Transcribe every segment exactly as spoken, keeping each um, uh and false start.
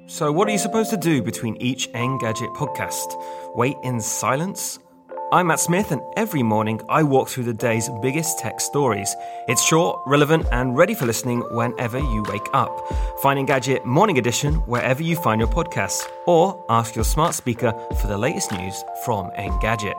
So what are you supposed to do between each Engadget podcast? Wait in silence? I'm Matt Smith, and every morning I walk through the day's biggest tech stories. It's short, relevant, and ready for listening whenever you wake up. Find Engadget Morning Edition wherever you find your podcasts, or ask your smart speaker for the latest news from Engadget.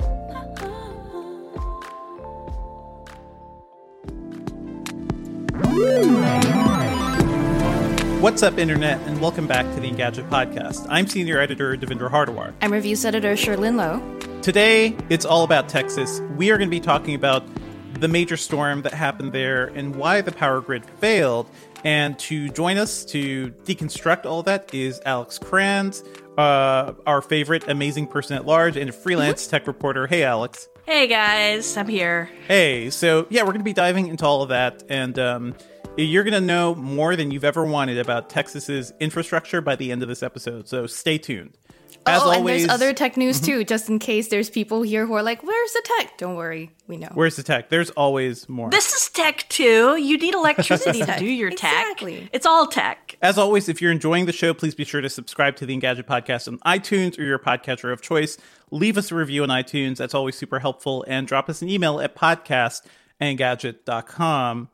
What's up, Internet, and welcome back to the Engadget Podcast. I'm Senior Editor Devindra Hardawar. I'm Reviews Editor Sherlyn Lowe. Today, it's all about Texas. We are going to be talking about the major storm that happened there and why the power grid failed. And to join us to deconstruct all that is Alex Kranz, uh, our favorite amazing person at large and a freelance tech reporter. Hey, Alex. Hey, guys. I'm here. Hey. So, yeah, we're going to be diving into all of that. And um, you're going to know more than you've ever wanted about Texas's infrastructure by the end of this episode. So stay tuned. As oh, always, and there's other tech news, mm-hmm. too, just in case there's people here who are like, where's the tech? Don't worry. We know. Where's the tech? There's always more. This is tech, too. You need electricity to do your tech. Exactly. It's all tech. As always, if you're enjoying the show, please be sure to subscribe to the Engadget Podcast on iTunes or your podcatcher of choice. Leave us a review on iTunes. That's always super helpful. And drop us an email at podcast at engadget dot com.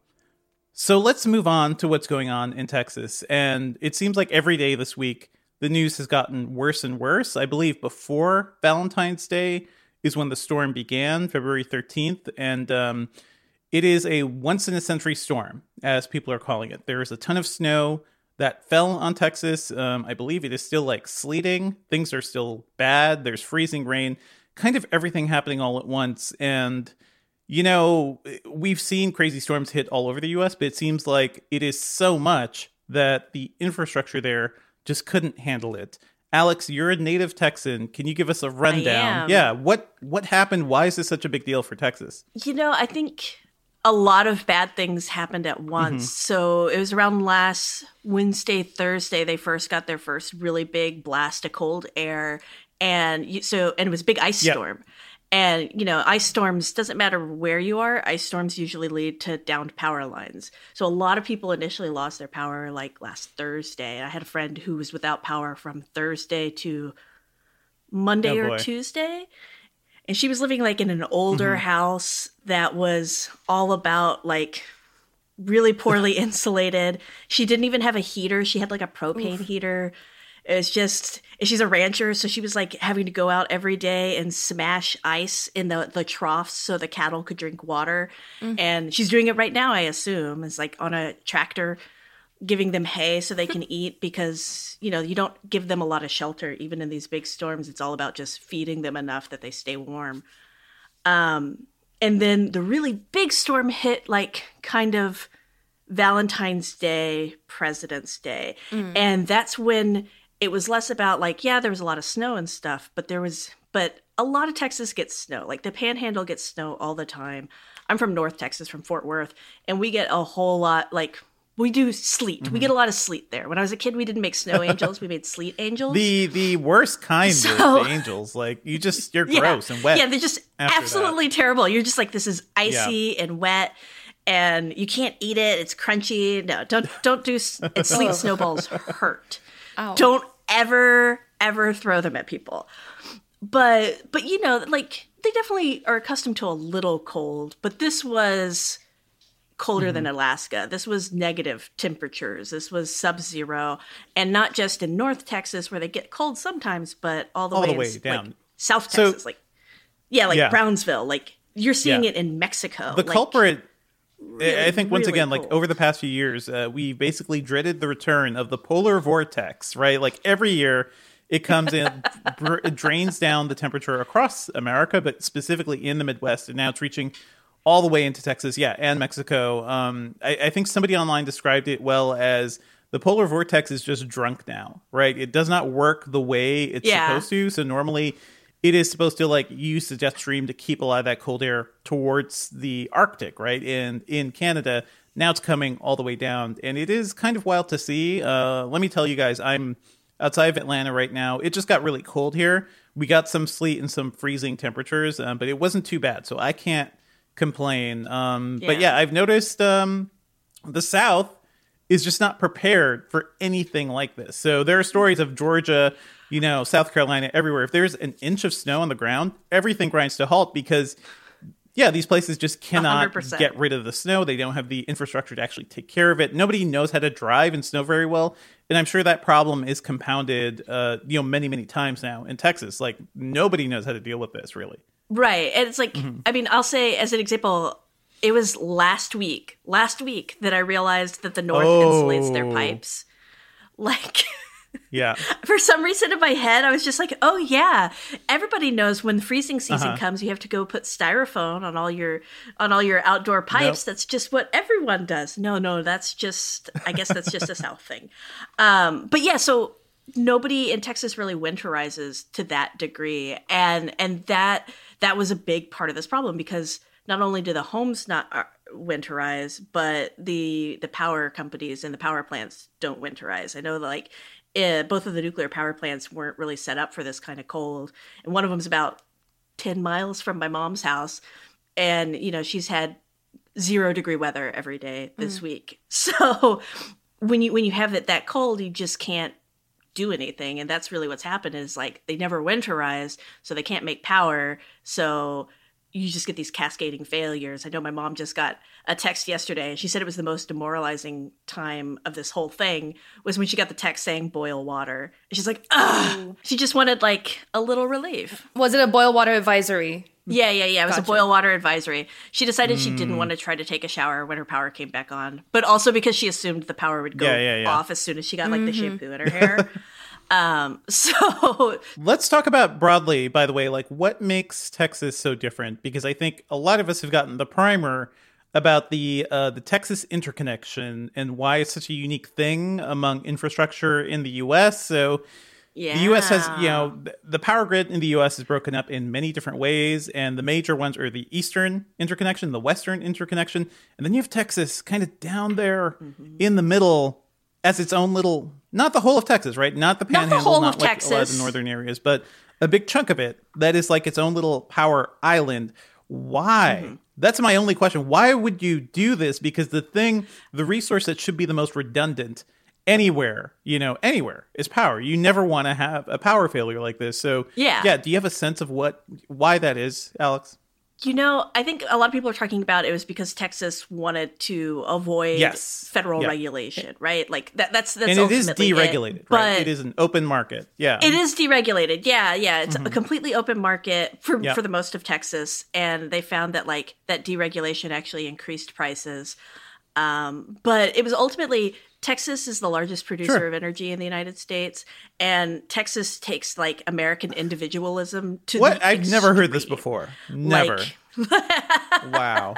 So let's move on to what's going on in Texas. And it seems like every day this week, the news has gotten worse and worse. I believe before Valentine's Day is when the storm began, February thirteenth. And um, it is a once-in-a-century storm, as people are calling it. There is a ton of snow that fell on Texas. Um, I believe it is still like sleeting. Things are still bad. There's freezing rain. Kind of everything happening all at once. And you know, we've seen crazy storms hit all over the U S, but it seems like it is so much that the infrastructure there just couldn't handle it. Alex, you're a native Texan. Can you give us a rundown? I am. Yeah, what what happened? Why is this such a big deal for Texas? You know, I think a lot of bad things happened at once. Mm-hmm. So it was around last Wednesday, Thursday, they first got their first really big blast of cold air. And you, so, and it was a big ice yep. storm. And, you know, ice storms, doesn't matter where you are, ice storms usually lead to downed power lines. So a lot of people initially lost their power like last Thursday. I had a friend who was without power from Thursday to Monday oh, or Tuesday. And she was living like in an older mm-hmm. house that was all about like really poorly insulated. She didn't even have a heater. She had like a propane Oof. heater. It's just, she's a rancher, so she was like having to go out every day and smash ice in the, the troughs so the cattle could drink water. Mm-hmm. And she's doing it right now, I assume. It's like on a tractor giving them hay so they can eat because, you know, you don't give them a lot of shelter. Even in these big storms, it's all about just feeding them enough that they stay warm. Um, and then the really big storm hit like kind of Valentine's Day, President's Day. Mm. And that's when it was less about like, yeah, there was a lot of snow and stuff, but there was, but a lot of Texas gets snow. Like the Panhandle gets snow all the time. I'm from North Texas, from Fort Worth, and we get a whole lot, like we do sleet. Mm-hmm. We get a lot of sleet there. When I was a kid, we didn't make snow angels. We made sleet angels. The the worst kind so, of angels. Like you just, you're gross yeah, and wet. Yeah, they're just absolutely that. terrible. You're just like, this is icy yeah. and wet. And you can't eat it. It's crunchy. No, don't don't do it. Sleet snowballs hurt. Ow. Don't ever ever throw them at people. But but you know, like they definitely are accustomed to a little cold. But this was colder mm-hmm. than Alaska. This was negative temperatures. This was sub-zero, and not just in North Texas where they get cold sometimes, but all the all way, the way in, down like, South so, Texas, like yeah, like yeah. Brownsville. Like you're seeing yeah. it in Mexico. The like, culprit. Really, I think once really again, cold. like over the past few years, uh, we basically dreaded the return of the polar vortex, right? Like every year it comes in, br- it drains down the temperature across America, but specifically in the Midwest. And now it's reaching all the way into Texas, yeah, and Mexico. Um, I, I think somebody online described it well as the polar vortex is just drunk now, right? It does not work the way it's yeah. supposed to. So normally it is supposed to like use the jet stream to keep a lot of that cold air towards the Arctic, right? And in Canada, now it's coming all the way down. And it is kind of wild to see. Uh, let me tell you guys, I'm outside of Atlanta right now. It just got really cold here. We got some sleet and some freezing temperatures, um, but it wasn't too bad. So I can't complain. Um, yeah. But yeah, I've noticed um, the South is just not prepared for anything like this. So there are stories of Georgia, you know, South Carolina, everywhere. If there's an inch of snow on the ground, everything grinds to a halt because, yeah, these places just cannot one hundred percent get rid of the snow. They don't have the infrastructure to actually take care of it. Nobody knows how to drive in snow very well. And I'm sure that problem is compounded, uh, you know, many, many times now in Texas. Like, nobody knows how to deal with this, really. Right. And it's like, mm-hmm. I mean, I'll say as an example, it was last week, last week that I realized that the North oh. insulates their pipes. Like, yeah. For some reason in my head, I was just like, oh, yeah. Everybody knows when freezing season uh-huh. comes, you have to go put styrofoam on all your on all your outdoor pipes. Nope. That's just what everyone does. No, no, that's just, I guess that's just a South thing. Um, but yeah, so nobody in Texas really winterizes to that degree. And and that that was a big part of this problem because not only do the homes not winterize, but the the power companies and the power plants don't winterize. I know that, like, uh, both of the nuclear power plants weren't really set up for this kind of cold. And one of them's about ten miles from my mom's house. And, you know, she's had zero degree weather every day this mm. week. So when you when you have it that cold, you just can't do anything. And that's really what's happened is, like, they never winterize, so they can't make power. So you just get these cascading failures. I know my mom just got a text yesterday, and she said it was the most demoralizing time of this whole thing was when she got the text saying boil water. And she's like, ugh. She just wanted, like, a little relief. Was it a boil water advisory? Yeah, yeah, yeah. It was gotcha. a boil water advisory. She decided mm. she didn't want to try to take a shower when her power came back on, but also because she assumed the power would go yeah, yeah, yeah. off as soon as she got, like, mm-hmm. the shampoo in her hair. Um, so let's talk about broadly, by the way, like, what makes Texas so different? Because I think a lot of us have gotten the primer about the uh, the Texas interconnection and why it's such a unique thing among infrastructure in the U S. So yeah. the U S has, you know, the power grid in the U S is broken up in many different ways. And the major ones are the Eastern interconnection, the Western interconnection. And then you have Texas kind of down there mm-hmm. in the middle as its own little, not the whole of Texas, right? Not the Panhandle, not, the whole not of like Texas. a lot of the northern areas, but a big chunk of it that is like its own little power island. Why? Mm-hmm. That's my only question. Why would you do this? Because the thing, the resource that should be the most redundant anywhere, you know, anywhere is power. You never want to have a power failure like this. So yeah. yeah, do you have a sense of what, why that is, Alex? You know, I think a lot of people are talking about it was because Texas wanted to avoid yes. federal yeah. regulation, right? Like that, that's that's and it is ultimately deregulated, it. right? But it is an open market. Yeah, it is deregulated. Yeah, yeah, it's mm-hmm. a completely open market for yep. for the most of Texas, and they found that, like, that deregulation actually increased prices. Um, but it was ultimately, Texas is the largest producer sure. of energy in the United States, and Texas takes, like, American individualism to what? the I've extreme. never heard this before. Never. Like, wow.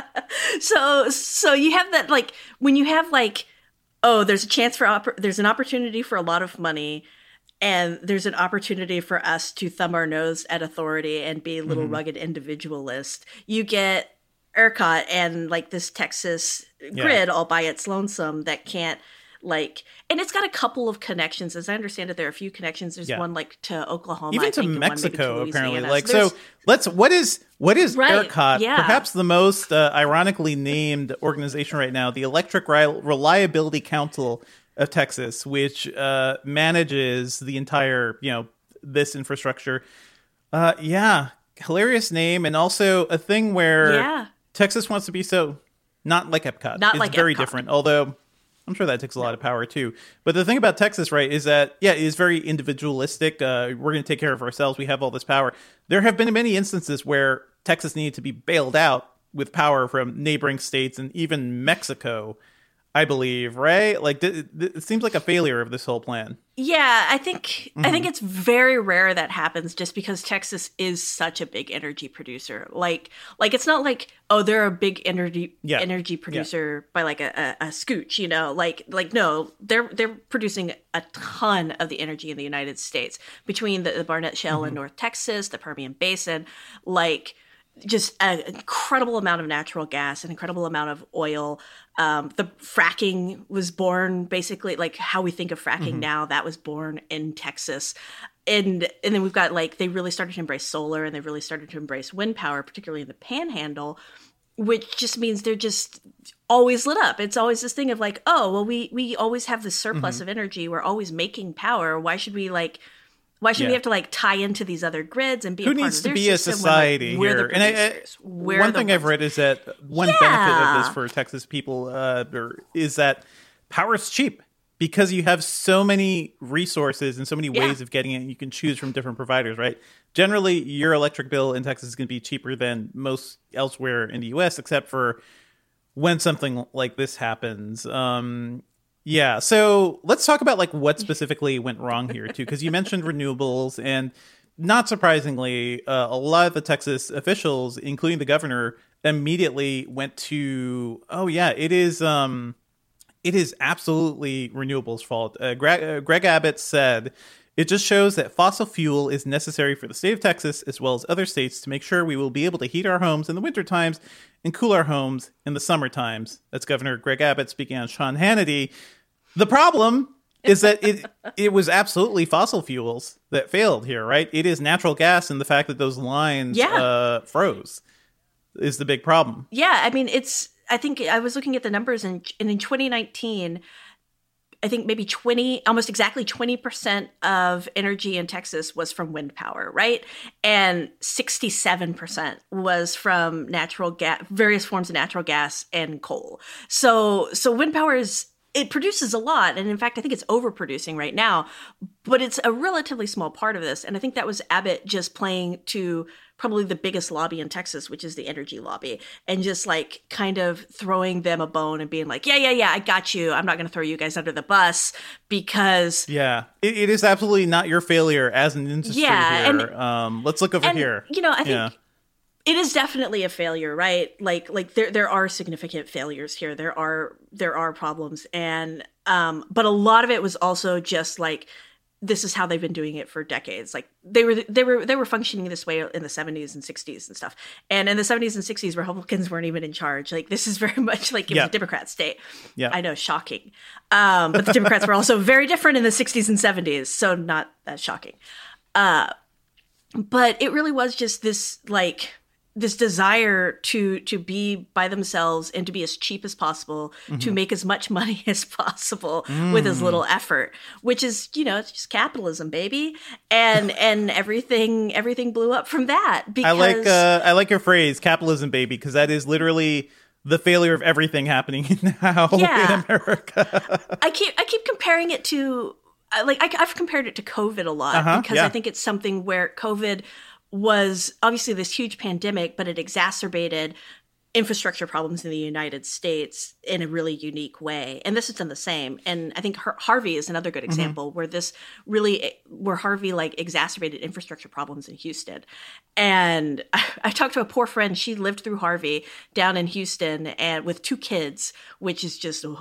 So, so you have that, like, when you have, like, oh, there's a chance for, oppor- there's an opportunity for a lot of money, and there's an opportunity for us to thumb our nose at authority and be a little mm-hmm. rugged individualist. You get ERCOT and, like, this Texas yeah. grid all by its lonesome that can't, like, and it's got a couple of connections. As I understand it, there are a few connections. There's yeah. one, like, to Oklahoma, even I to think, Mexico, and one maybe to apparently. Louisiana. Like, so, so let's. What is what is right, ERCOT? yeah. Perhaps the most uh, ironically named organization right now, the Electric Reliability Council of Texas, which uh, manages the entire, you know, this infrastructure. Uh, yeah, hilarious name, and also a thing where yeah. Texas wants to be so not like Epcot. Not it's like very Epcot. different, although I'm sure that takes a lot of power too. But the thing about Texas, right, is that, yeah, it is very individualistic. Uh, we're going to take care of ourselves. We have all this power. There have been many instances where Texas needed to be bailed out with power from neighboring states and even Mexico, I believe, right? Like, th- th- it seems like a failure of this whole plan. Yeah, I think Mm-hmm. I think it's very rare that happens just because Texas is such a big energy producer. Like, like it's not like, oh, they're a big energy Yeah. energy producer yeah. by, like, a, a, a scooch, you know? Like, like no, they're they're producing a ton of the energy in the United States between the, the Barnett Shale Mm-hmm. in North Texas, the Permian Basin, like, just an incredible amount of natural gas, an incredible amount of oil. Um, the fracking was born basically, like, how we think of fracking mm-hmm. now, that was born in Texas. And and then we've got, like, they really started to embrace solar, and they really started to embrace wind power, particularly in the Panhandle, which just means they're just always lit up. It's always this thing of like, oh, well, we we always have this surplus mm-hmm. of energy. We're always making power. Why should we like? Why should yeah. we have to like tie into these other grids and be Who a part needs of to their be a society when, like, here? And I, I, one thing I've read is that one yeah. benefit of this for Texas people uh, is that power is cheap because you have so many resources and so many yeah. ways of getting it. You can choose from different providers, right? Generally, your electric bill in Texas is going to be cheaper than most elsewhere in the U S, except for when something like this happens. Um, Yeah, so let's talk about like what specifically went wrong here too, because you mentioned renewables, and not surprisingly, uh, a lot of the Texas officials, including the governor, immediately went to, oh yeah, it is, um, it is absolutely renewables' fault. Uh, Greg, uh, Greg Abbott said it just shows that fossil fuel is necessary for the state of Texas as well as other states to make sure we will be able to heat our homes in the winter times and cool our homes in the summer times. That's Governor Greg Abbott speaking on Sean Hannity. The problem is that it it was absolutely fossil fuels that failed here, right? It is natural gas, and the fact that those lines yeah. uh, froze is the big problem. Yeah, I mean, it's. I think I was looking at the numbers, and, and in twenty nineteen, I think maybe twenty, almost exactly twenty percent of energy in Texas was from wind power, right? And sixty-seven percent was from natural gas, various forms of natural gas and coal. So, so wind power is. It produces a lot. And in fact, I think it's overproducing right now, but it's a relatively small part of this. And I think that was Abbott just playing to probably the biggest lobby in Texas, which is the energy lobby, and just like kind of throwing them a bone and being like, yeah, yeah, yeah, I got you. I'm not going to throw you guys under the bus because. Yeah, it, it is absolutely not your failure as an industry yeah, here. And, um, let's look over and, here. You know, I think. Yeah. It is definitely a failure, right? Like, like there there are significant failures here. There are there are problems, and um, but a lot of it was also just like this is how they've been doing it for decades. Like they were they were they were functioning this way in the seventies and sixties and stuff. And in the seventies and sixties, Republicans weren't even in charge. Like this is very much like it yeah. was a Democrat state. Yeah, I know, shocking. Um, but the Democrats were also very different in the sixties and seventies, so not that shocking. Uh, but it really was just this like. this desire to to be by themselves and to be as cheap as possible, mm-hmm. to make as much money as possible mm. with as little effort, which is, you know, it's just capitalism, baby. And and everything everything blew up from that. Because I like uh, I like your phrase, capitalism, baby, because that is literally the failure of everything happening now yeah. in America. I keep I keep comparing it to like I, I've compared it to COVID a lot uh-huh, because yeah. I think it's something where COVID was obviously this huge pandemic, but it exacerbated infrastructure problems in the United States in a really unique way. And this has done the same. And I think Har- Harvey is another good example mm-hmm. where this really, where Harvey like exacerbated infrastructure problems in Houston. And I, I talked to a poor friend. She lived through Harvey down in Houston and with two kids, which is just, ugh.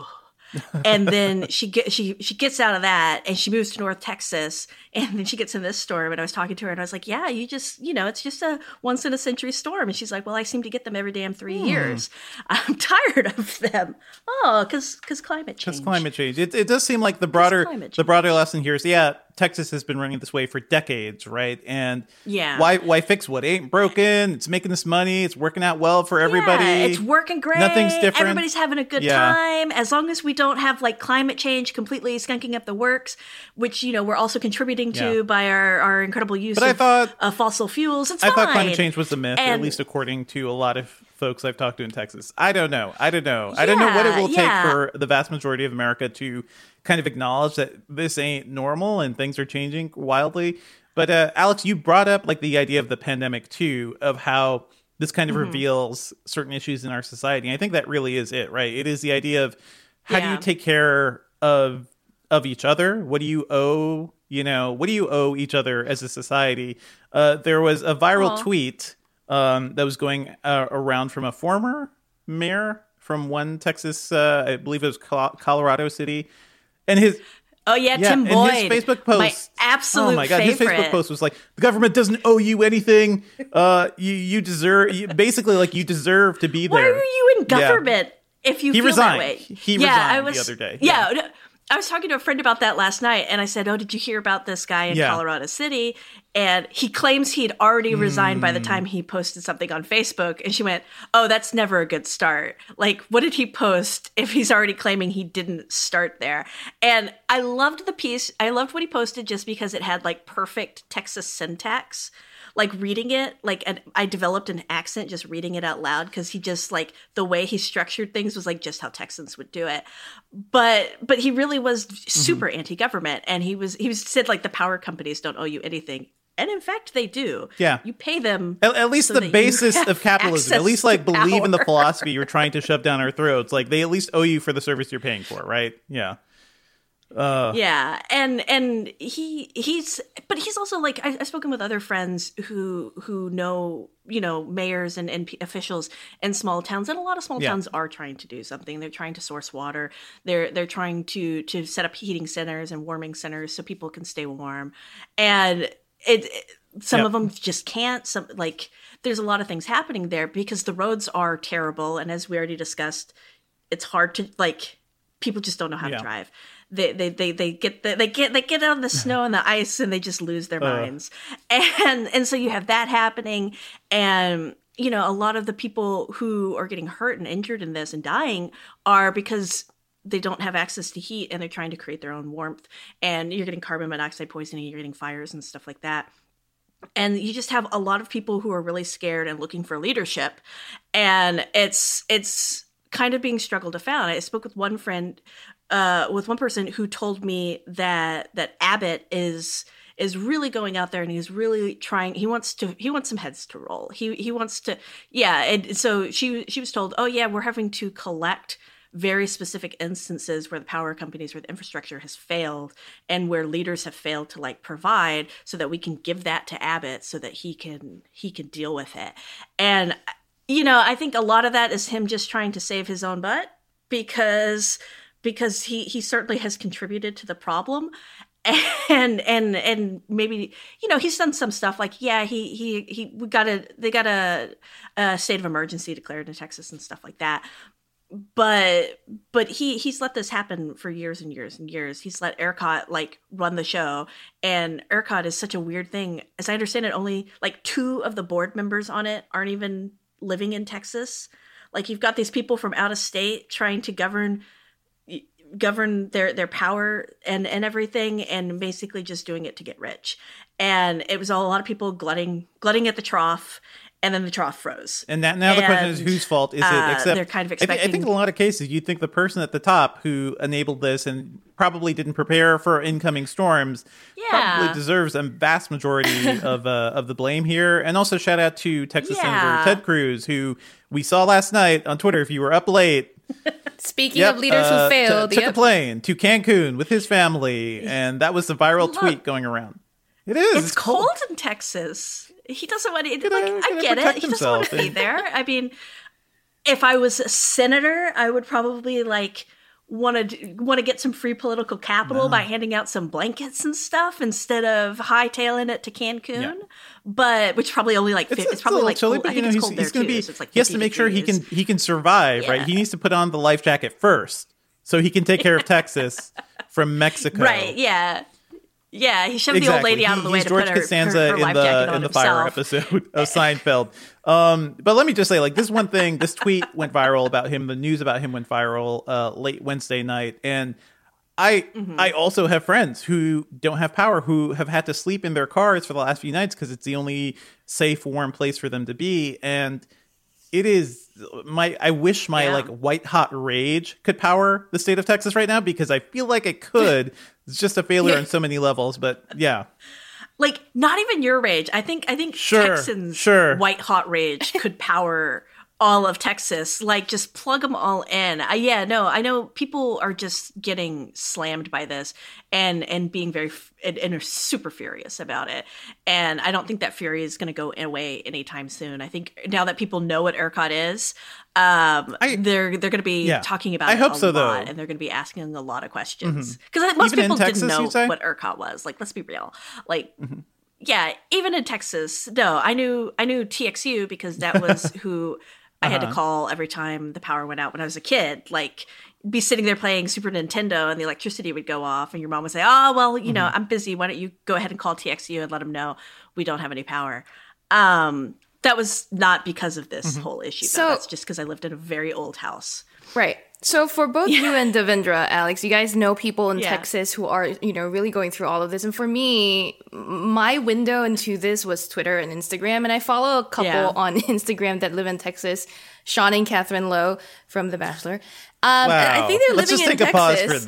And then she get she she gets out of that and she moves to North Texas, and then she gets in this storm. And I was talking to her and I was like, yeah, you just, you know, it's just a once in a century storm. And she's like, well, I seem to get them every damn three hmm. years. I'm tired of them. Oh, because because climate change. Because climate change. It it does seem like the broader the broader lesson here is, yeah, Texas has been running this way for decades, right? And yeah. why why fix what ain't broken? It's making us money. It's working out well for everybody. Yeah, it's working great. Nothing's different. Everybody's having a good yeah. time. As long as we don't have like climate change completely skunking up the works, which, you know, we're also contributing to yeah. by our, our incredible use but of I thought, uh, fossil fuels. It's I fine. thought climate change was a myth, and, at least according to a lot of folks I've talked to in Texas. I don't know. I don't know. Yeah, I don't know what it will yeah. take for the vast majority of America to kind of acknowledge that this ain't normal and things are changing wildly. But uh, Alex, you brought up like the idea of the pandemic too, of how this kind of mm-hmm. reveals certain issues in our society. And I think that really is it, right? It is the idea of how yeah. do you take care of of each other? What do you owe? You know, what do you owe each other as a society? Uh, there was a viral Aww. tweet um, that was going uh, around from a former mayor from one Texas, uh, I believe it was Colorado City. And his oh yeah, yeah Tim Boyd, and his Facebook post, my absolute oh my god, favorite. his Facebook post was like, the government doesn't owe you anything. Uh, you you deserve you, basically like you deserve to be there. Why are you in government yeah. if you he feel resigned. that way? He yeah, resigned I was, the other day. Yeah. yeah. I was talking to a friend about that last night, and I said, oh, did you hear about this guy in yeah. Colorado City? And he claims he'd already resigned mm. by the time he posted something on Facebook. And she went, oh, that's never a good start. Like, what did he post if he's already claiming he didn't start there? And I loved the piece. I loved what he posted just because it had like perfect Texas syntax. Like reading it, like and I developed an accent just reading it out loud because he just like the way he structured things was like just how Texans would do it. But but he really was super mm-hmm. anti-government, and he was he was said like the power companies don't owe you anything. And in fact, they do. Yeah. You pay them. At, at least so the basis of capitalism, at least like believe power. in the philosophy you're trying to shove down our throats. Like they at least owe you for the service you're paying for, right? Yeah. Uh, yeah, and and he he's but he's also like I, I've spoken with other friends who who know you know mayors and, and p- officials in small towns, and a lot of small yeah. towns are trying to do something. They're trying to source water. They're they're trying to to set up heating centers and warming centers so people can stay warm. And it, it some yep. of them just can't. Some like there's a lot of things happening there because the roads are terrible, and as we already discussed, it's hard to like people just don't know how yeah. to drive. They they they they get the, they get they get on the snow and the ice and they just lose their uh. minds, and and so you have that happening, and you know a lot of the people who are getting hurt and injured in this and dying are because they don't have access to heat and they're trying to create their own warmth, and you're getting carbon monoxide poisoning, you're getting fires and stuff like that. And you just have a lot of people who are really scared and looking for leadership, and it's it's kind of being struggled to find. I spoke with one friend. Uh, with one person who told me that that Abbott is is really going out there and he's really trying. He wants to. He wants some heads to roll. He he wants to. Yeah. And so she she was told, oh yeah, we're having to collect very specific instances where the power companies, where the infrastructure has failed, and where leaders have failed to like provide, so that we can give that to Abbott so that he can he can deal with it. And you know, I think a lot of that is him just trying to save his own butt because. because he, he certainly has contributed to the problem, and and and maybe you know he's done some stuff like yeah he he he we got a they got a, a state of emergency declared in Texas and stuff like that, but but he he's let this happen for years and years and years. He's let ERCOT like run the show, and ERCOT is such a weird thing. As I understand it, only like two of the board members on it aren't even living in Texas. Like you've got these people from out of state trying to govern. govern their their power and and everything, and basically just doing it to get rich. And it was all, a lot of people glutting glutting at the trough, and then the trough froze. And that now the and, question is whose fault is it? Uh, Except they're kind of I, expecting. th- I think in a lot of cases you'd think the person at the top who enabled this and probably didn't prepare for incoming storms yeah. probably deserves a vast majority of uh, of the blame here. And also shout out to Texas yeah. Senator Ted Cruz, who we saw last night on Twitter. If you were up late. Speaking yep, of leaders uh, who failed, t- took yep. a plane to Cancun with his family, and that was the viral Look, tweet going around. It is. It's, it's cold. cold in Texas. He doesn't want to. Gotta- Like I gotta get it. protect He doesn't want to be himself. there. I mean, if I was a senator, I would probably like want to want to get some free political capital No. by handing out some blankets and stuff instead of hightailing it to Cancun. Yeah. But which probably only like It's, it's, it's probably a little like chilly, cold. but I you think know it's he's, cold he's there going to too. be. So it's like he has to fifty make sure he can degrees. he can survive, Yeah. right? He needs to put on the life jacket first, so he can take care of Texas from Mexico. Right? Yeah. Yeah, he shoved Exactly. the old lady out of the He- way he's to George put her, Costanza her, her in life the jacket on in the fire himself. episode of Seinfeld. Um, but let me just say, like, this one thing, this tweet went viral about him. The news about him went viral uh, late Wednesday night, and I Mm-hmm. I also have friends who don't have power, who have had to sleep in their cars for the last few nights because it's the only safe, warm place for them to be, and it is my. I wish my Yeah. like white hot rage could power the state of Texas right now, because I feel like it could. It's just a failure on so many levels, but yeah. Like not even your rage. I think I think Sure, Texans' sure. white hot rage could power all of Texas. Like just plug them all in. I, yeah, no, I know people are just getting slammed by this and and being very f- and, and are super furious about it. And I don't think that fury is going to go away anytime soon. I think now that people know what ERCOT is, um, I- they're they're going to be Yeah. talking about I it house a so, lot, though. and they're going to be asking a lot of questions because most Even in people Texas, didn't you know say? what ERCOT was. Like, let's be real. Like. Yeah, even in Texas, no, I knew I knew T X U because that was who I had to Uh-huh. call every time the power went out when I was a kid. Like be sitting there playing Super Nintendo and the electricity would go off and your mom would say, oh, well, you know, mm-hmm. I'm busy. Why don't you go ahead and call T X U and let them know we don't have any power? Um, that was not because of this mm-hmm. whole issue. So, though. That's just because I lived in a very old house. Right. So for both yeah. you and Devendra, Alex, you guys know people in yeah. Texas who are, you know, really going through all of this. And for me, my window into this was Twitter and Instagram. And I follow a couple yeah. on Instagram that live in Texas, Sean and Catherine Lowe from The Bachelor. Um, wow. I think they're Let's living in Texas. Let's just take a pause for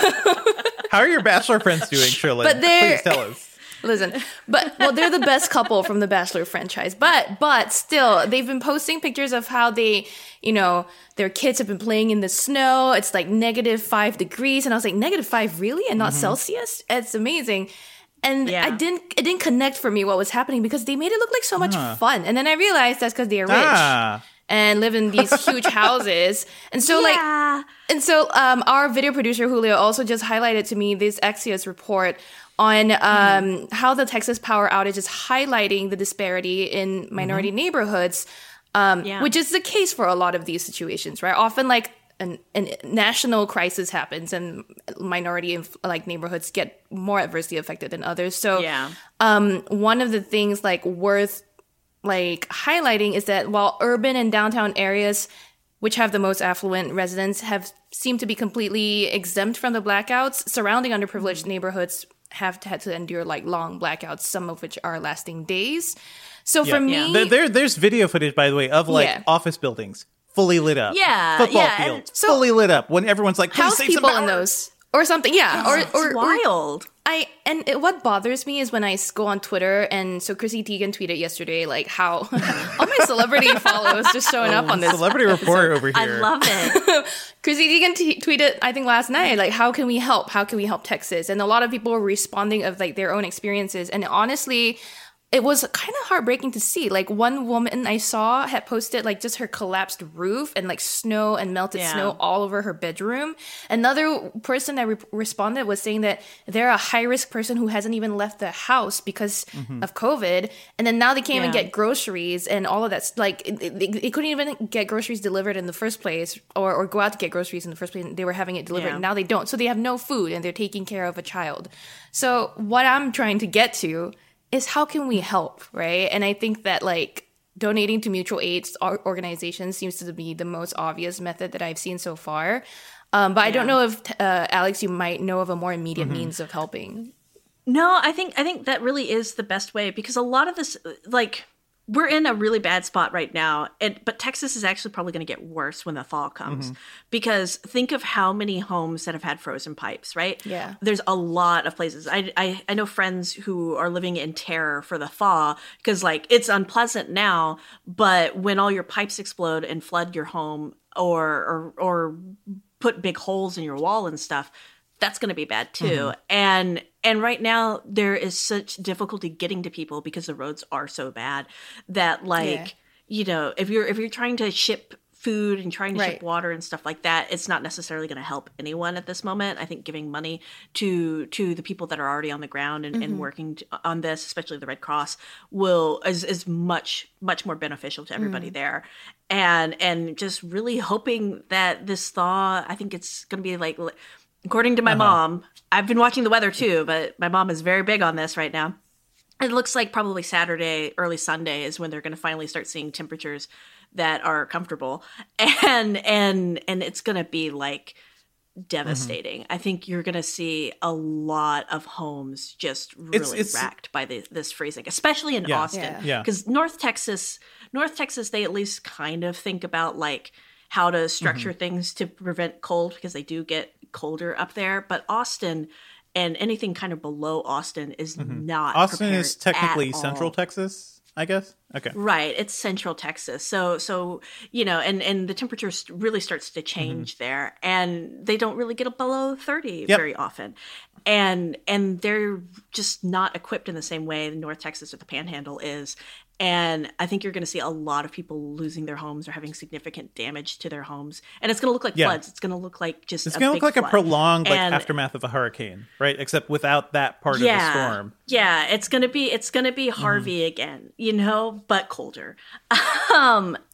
that. How are your Bachelor friends doing, Shirley? But they're... Please tell us. Listen, but well, they're the best couple from the Bachelor franchise. But but still, they've been posting pictures of how they, you know, their kids have been playing in the snow. It's like negative five degrees, and I was like, negative five, really, and not mm-hmm. Celsius? It's amazing. And yeah. I didn't, it didn't connect for me what was happening because they made it look like so much uh. fun. And then I realized that's because they're rich. Ah. And live in these huge houses. And so yeah. like, and so um, our video producer, Julio, also just highlighted to me this Axios report on um, mm. how the Texas power outage is highlighting the disparity in minority mm-hmm. neighborhoods, um, yeah. which is the case for a lot of these situations, right? Often like an, a national crisis happens and minority like neighborhoods get more adversely affected than others. So yeah. um, one of the things like worth like highlighting is that while urban and downtown areas, which have the most affluent residents, have seemed to be completely exempt from the blackouts, surrounding underprivileged neighborhoods have had to endure like long blackouts, some of which are lasting days. So yeah, for me, yeah. there, there there's video footage, by the way, of like yeah. office buildings fully lit up, yeah, football yeah. fields so fully lit up when everyone's like, please house save people some power. in those or something, yeah, oh, or or wild. Or, I and it, what bothers me is when I go on Twitter, and so Chrissy Teigen tweeted yesterday like how all my celebrity followers just showing up on this celebrity report over here. I love it. Chrissy Teigen t- tweeted I think last night like how can we help? How can we help Texas? And a lot of people were responding of like their own experiences, and honestly, it was kind of heartbreaking to see. Like one woman I saw had posted like just her collapsed roof and like snow and melted yeah. snow all over her bedroom. Another person that re- responded was saying that they're a high risk person who hasn't even left the house because mm-hmm. of COVID. And then now they can't yeah. even get groceries and all of that. Like they, they couldn't even get groceries delivered in the first place or, or go out to get groceries in the first place. They were having it delivered. Yeah. Now they don't. So they have no food and they're taking care of a child. So what I'm trying to get to is how can we help, right? And I think that like donating to mutual aid organizations seems to be the most obvious method that I've seen so far. Um, but yeah. I don't know if uh, Alex, you might know of a more immediate mm-hmm. means of helping. No, I think I think that really is the best way because a lot of this, like, we're in a really bad spot right now, and but Texas is actually probably going to get worse when the thaw comes mm-hmm. because think of how many homes that have had frozen pipes, right? Yeah. There's a lot of places. I, I, I know friends who are living in terror for the thaw because, like, it's unpleasant now, but when all your pipes explode and flood your home or or, or put big holes in your wall and stuff, that's going to be bad too. Mm-hmm. And and right now there is such difficulty getting to people because the roads are so bad that like, yeah. you know, if you're if you're trying to ship food and trying to right. ship water and stuff like that, it's not necessarily going to help anyone at this moment. I think giving money to to the people that are already on the ground and, mm-hmm. and working to, on this, especially the Red Cross, will is, is much much more beneficial to everybody mm. there. And and just really hoping that this thaw, I think it's going to be like, according to my uh-huh. mom, I've been watching the weather too, but my mom is very big on this right now. It looks like probably Saturday, early Sunday is when they're going to finally start seeing temperatures that are comfortable. And and and it's going to be like devastating. Mm-hmm. I think you're going to see a lot of homes just really it's, it's, racked by the, this freezing, especially in yeah, Austin. Yeah. Because North Texas, North Texas, they at least kind of think about like how to structure mm-hmm. things to prevent cold because they do get colder up there. But Austin and anything kind of below Austin is mm-hmm. not Austin is technically Central all. Texas, I guess. Okay. Right. It's Central Texas. So, so you know, and, and the temperature really starts to change mm-hmm. there. And they don't really get below thirty yep. very often. And and they're just not equipped in the same way North Texas or the Panhandle is. And I think you're going to see a lot of people losing their homes or having significant damage to their homes. And it's going to look like yeah. floods. It's going to look like just It's a going to big look like flood. a prolonged like and, aftermath of a hurricane, right? Except without that part yeah, of the storm. Yeah, it's going to be it's going to be Harvey mm-hmm. again, you know, but colder. um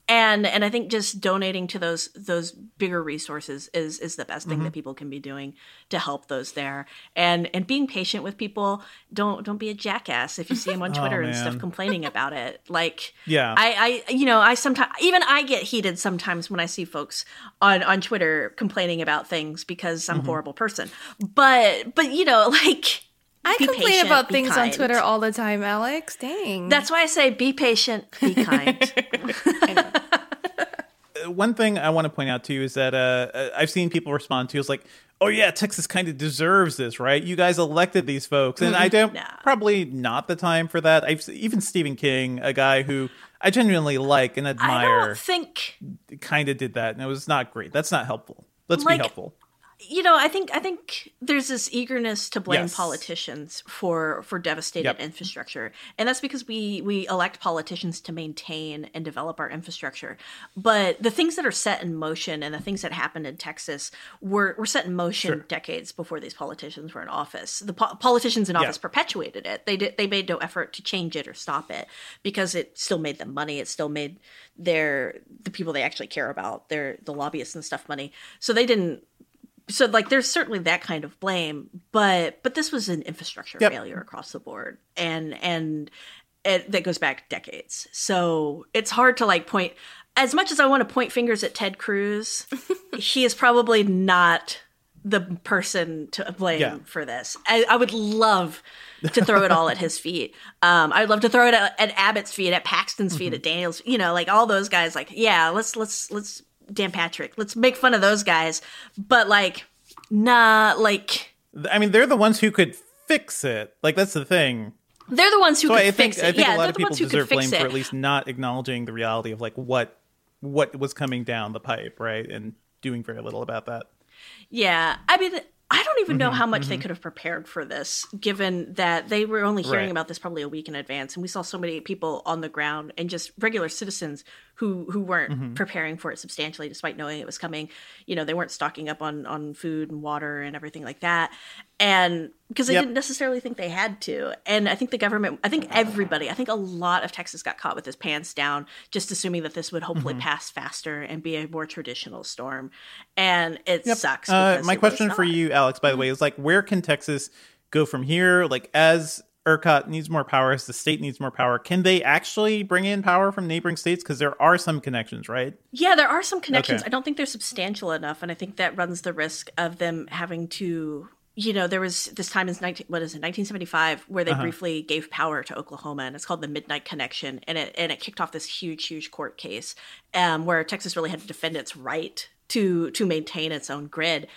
And and I think just donating to those those bigger resources is is the best thing Mm-hmm. that people can be doing to help those there. And and being patient with people. Don't don't be a jackass if you see them on Twitter and stuff man. complaining about it. Like Yeah. I, I you know, I sometimes even I get heated sometimes when I see folks on on Twitter complaining about things because I'm a horrible person. But but you know, like I be complain patient, about be things on kind. Twitter all the time, Alex. Dang. That's why I say be patient, be kind. One thing I want to point out too is that uh, I've seen people respond to is like, oh yeah, Texas kind of deserves this, right? You guys elected these folks. And I don't, Nah. probably not the time for that. I've even Stephen King, a guy who I genuinely like and I admire, don't think kind of did that. And it was not great. That's not helpful. Let's Like, be helpful. you know, I think I think there's this eagerness to blame Yes. politicians for for devastated Yep. infrastructure, and that's because we we elect politicians to maintain and develop our infrastructure. But the things that are set in motion and the things that happened in Texas were were set in motion Sure. decades before these politicians were in office. The po- politicians in office Yeah. perpetuated it. They did they made no effort to change it or stop it because it still made them money. It still made their the people they actually care about, their the lobbyists and stuff money. So they didn't so like there's certainly that kind of blame, but but this was an infrastructure Yep. failure across the board, and and it, that goes back decades. So it's hard to like point. As much as I want to point fingers at Ted Cruz, he is probably not the person to blame Yeah. for this. I, I would love to throw it all at his feet. Um, I'd love to throw it at, at Abbott's feet, at Paxton's feet, at Daniel's. You know, like all those guys. Like, yeah, let's let's let's. Dan Patrick. Let's make fun of those guys. But like, nah, like I mean, they're the ones who could fix it. Like, that's the thing. they're the ones who So could I think fix it. I think yeah, a lot they're of the people ones who deserve could blame fix for it. at least not acknowledging the reality of like what what was coming down the pipe, right? And doing very little about that. Yeah, I mean, I don't even know Mm-hmm, how much they could have prepared for this, given that they were only hearing Right. about this probably a week in advance, and we saw so many people on the ground and just regular citizens who who weren't Mm-hmm. preparing for it substantially, despite knowing it was coming. You know, they weren't stocking up on on food and water and everything like that, and because they Yep. didn't necessarily think they had to. And I think the government, I think everybody, I think a lot of Texas got caught with his pants down, just assuming that this would hopefully Mm-hmm. pass faster and be a more traditional storm, and it sucks. Uh, because my it was question for not. you, Alex, by the way, is like, where can Texas go from here? Like, as ERCOT needs more power, as the state needs more power, can they actually bring in power from neighboring states? Because there are some connections, right? Yeah, there are some connections. Okay. I don't think they're substantial enough, and I think that runs the risk of them having to. You know, there was this time in nineteen, what is it, nineteen seventy-five, where they briefly gave power to Oklahoma, and it's called the Midnight Connection, and it and it kicked off this huge, huge court case, um, where Texas really had to defend its right to to maintain its own grid,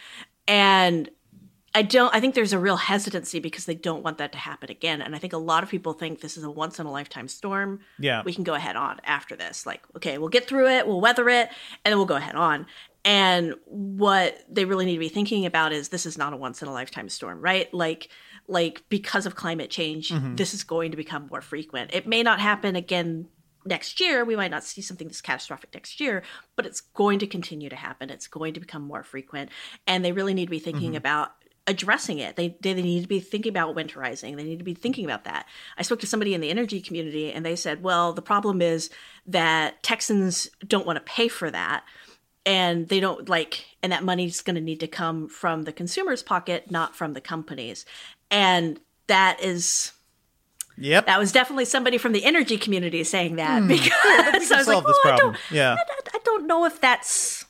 and I don't. I think there's a real hesitancy because they don't want that to happen again, and I think a lot of people think this is a once in a lifetime storm. Yeah. We can go ahead on after this. Like, okay, we'll get through it, we'll weather it, and then we'll go ahead on. And what they really need to be thinking about is this is not a once in a lifetime storm, right? Like, like because of climate change, this is going to become more frequent. It may not happen again next year. We might not see something that's catastrophic next year, but it's going to continue to happen. It's going to become more frequent, and they really need to be thinking about addressing it. They, they they need to be thinking about winterizing. They need to be thinking about that. I spoke to somebody in the energy community, and they said, well, the problem is that Texans don't want to pay for that. And they don't like, and that money's going to need to come from the consumer's pocket, not from the companies. And that is, Yep. that was definitely somebody from the energy community saying that, because we I was can like, solve this well, I problem. don't, Yeah. I, I- I don't know if that's,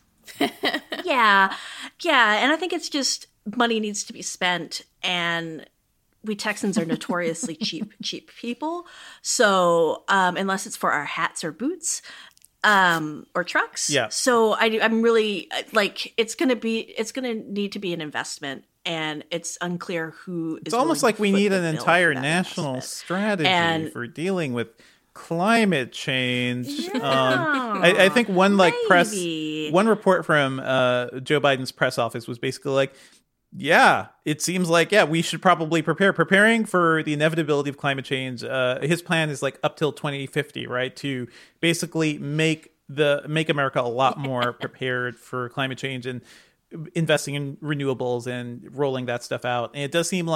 yeah, yeah. And I think it's just money needs to be spent, and we Texans are notoriously cheap, cheap people. So um, unless it's for our hats or boots, um, or trucks. Yeah. So I, I'm really like, it's going to be, it's going to need to be an investment, and it's unclear who is It's almost willing like to we foot need the an bill entire for that national investment. strategy And- for dealing with climate change. Yeah, Um, I, I think one like press, maybe. one report from uh, Joe Biden's press office was basically like, yeah, it seems like, yeah, we should probably prepare. Preparing for the inevitability of climate change. Uh, his plan is like up till twenty fifty, right? To basically make the make America a lot more prepared for climate change and investing in renewables and rolling that stuff out. And it does seem like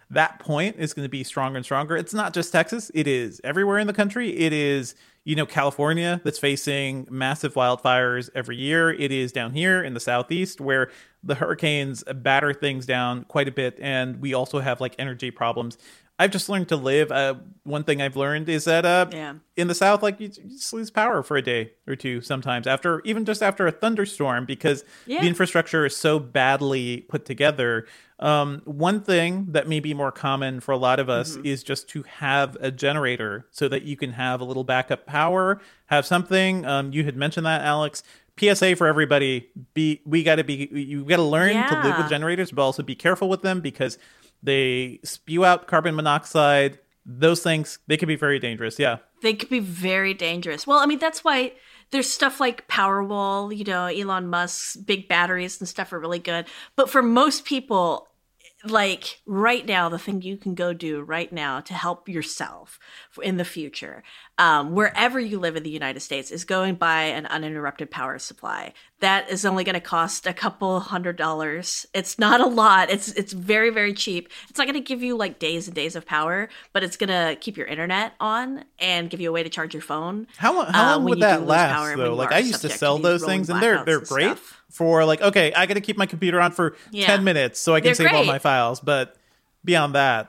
that point is going to be stronger and stronger. It's not just Texas. It is everywhere in the country. It is, you know, California that's facing massive wildfires every year. It is down here in the Southeast where the hurricanes batter things down quite a bit. And we also have like energy problems. I've just learned to live. Uh, one thing I've learned is that uh, Yeah. in the South, like you, you just lose power for a day or two sometimes after, even just after a thunderstorm, because Yeah. the infrastructure is so badly put together. Um, one thing that may be more common for a lot of us Mm-hmm. is just to have a generator so that you can have a little backup power, have something. Um, you had mentioned that, Alex. P S A for everybody: be we got to be you got to learn to live Yeah. with generators, but also be careful with them because they spew out carbon monoxide. Those things, they can be very dangerous. Yeah. They could be very dangerous. Well, I mean, that's why there's stuff like Powerwall, you know, Elon Musk's big batteries and stuff are really good. But for most people, like right now, the thing you can go do right now to help yourself in the future, um, wherever you live in the United States, is go and buy an uninterrupted power supply. That is only going to cost a couple hundred dollars. It's not a lot. It's it's very, very cheap. It's not going to give you like days and days of power, but it's going to keep your internet on and give you a way to charge your phone. How, lo- how uh, long when would you do that lose last, power and though? when Like, you I are used to subject sell these those rolling things, and they're blackouts they're and great stuff. for, like, okay, I got to keep my computer on for Yeah. ten minutes so I can They're save all great. my files. But beyond that,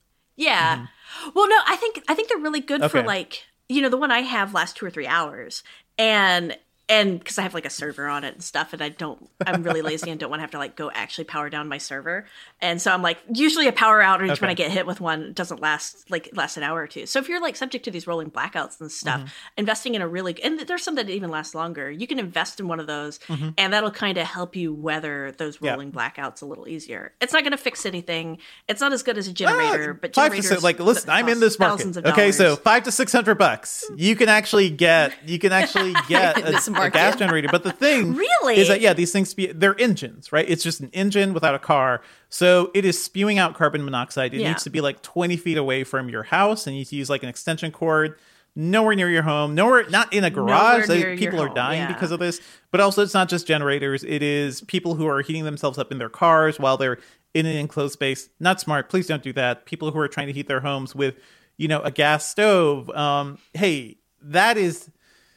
Yeah. Well, no, I think I think they're really good for Okay. like, you know, the one I have lasts two or three hours, and and because I have like a server on it and stuff, and I don't, I'm really lazy and don't want to have to like go actually power down my server, and so I'm like, usually a power outage Okay. when I get hit with one doesn't last like last an hour or two. So if you're like subject to these rolling blackouts and stuff, Mm-hmm. investing in a really, and there's some that even last longer, you can invest in one of those, and that'll kind of help you weather those Mm-hmm. Yeah. rolling blackouts a little easier. It's not going to fix anything. It's not as good as a generator, Ah, but five to generators six, like, listen, I'm in cost this market. thousands of Okay, so dollars. five to six hundred bucks, you can actually get you can actually get In this a, a market. gas generator. But the thing Really? is that yeah, these things be, they're engines, right? It's just an engine without a car, so it is spewing out carbon monoxide. It Yeah. needs to be like twenty feet away from your house, and you need to use like an extension cord. Nowhere near your home, nowhere, not in a garage. Nowhere They- near your people are home, dying yeah. because of this. But also, it's not just generators. It is people who are heating themselves up in their cars while they're in an enclosed space. Not smart. Please don't do that. People who are trying to heat their homes with, you know, a gas stove. Um, hey, that is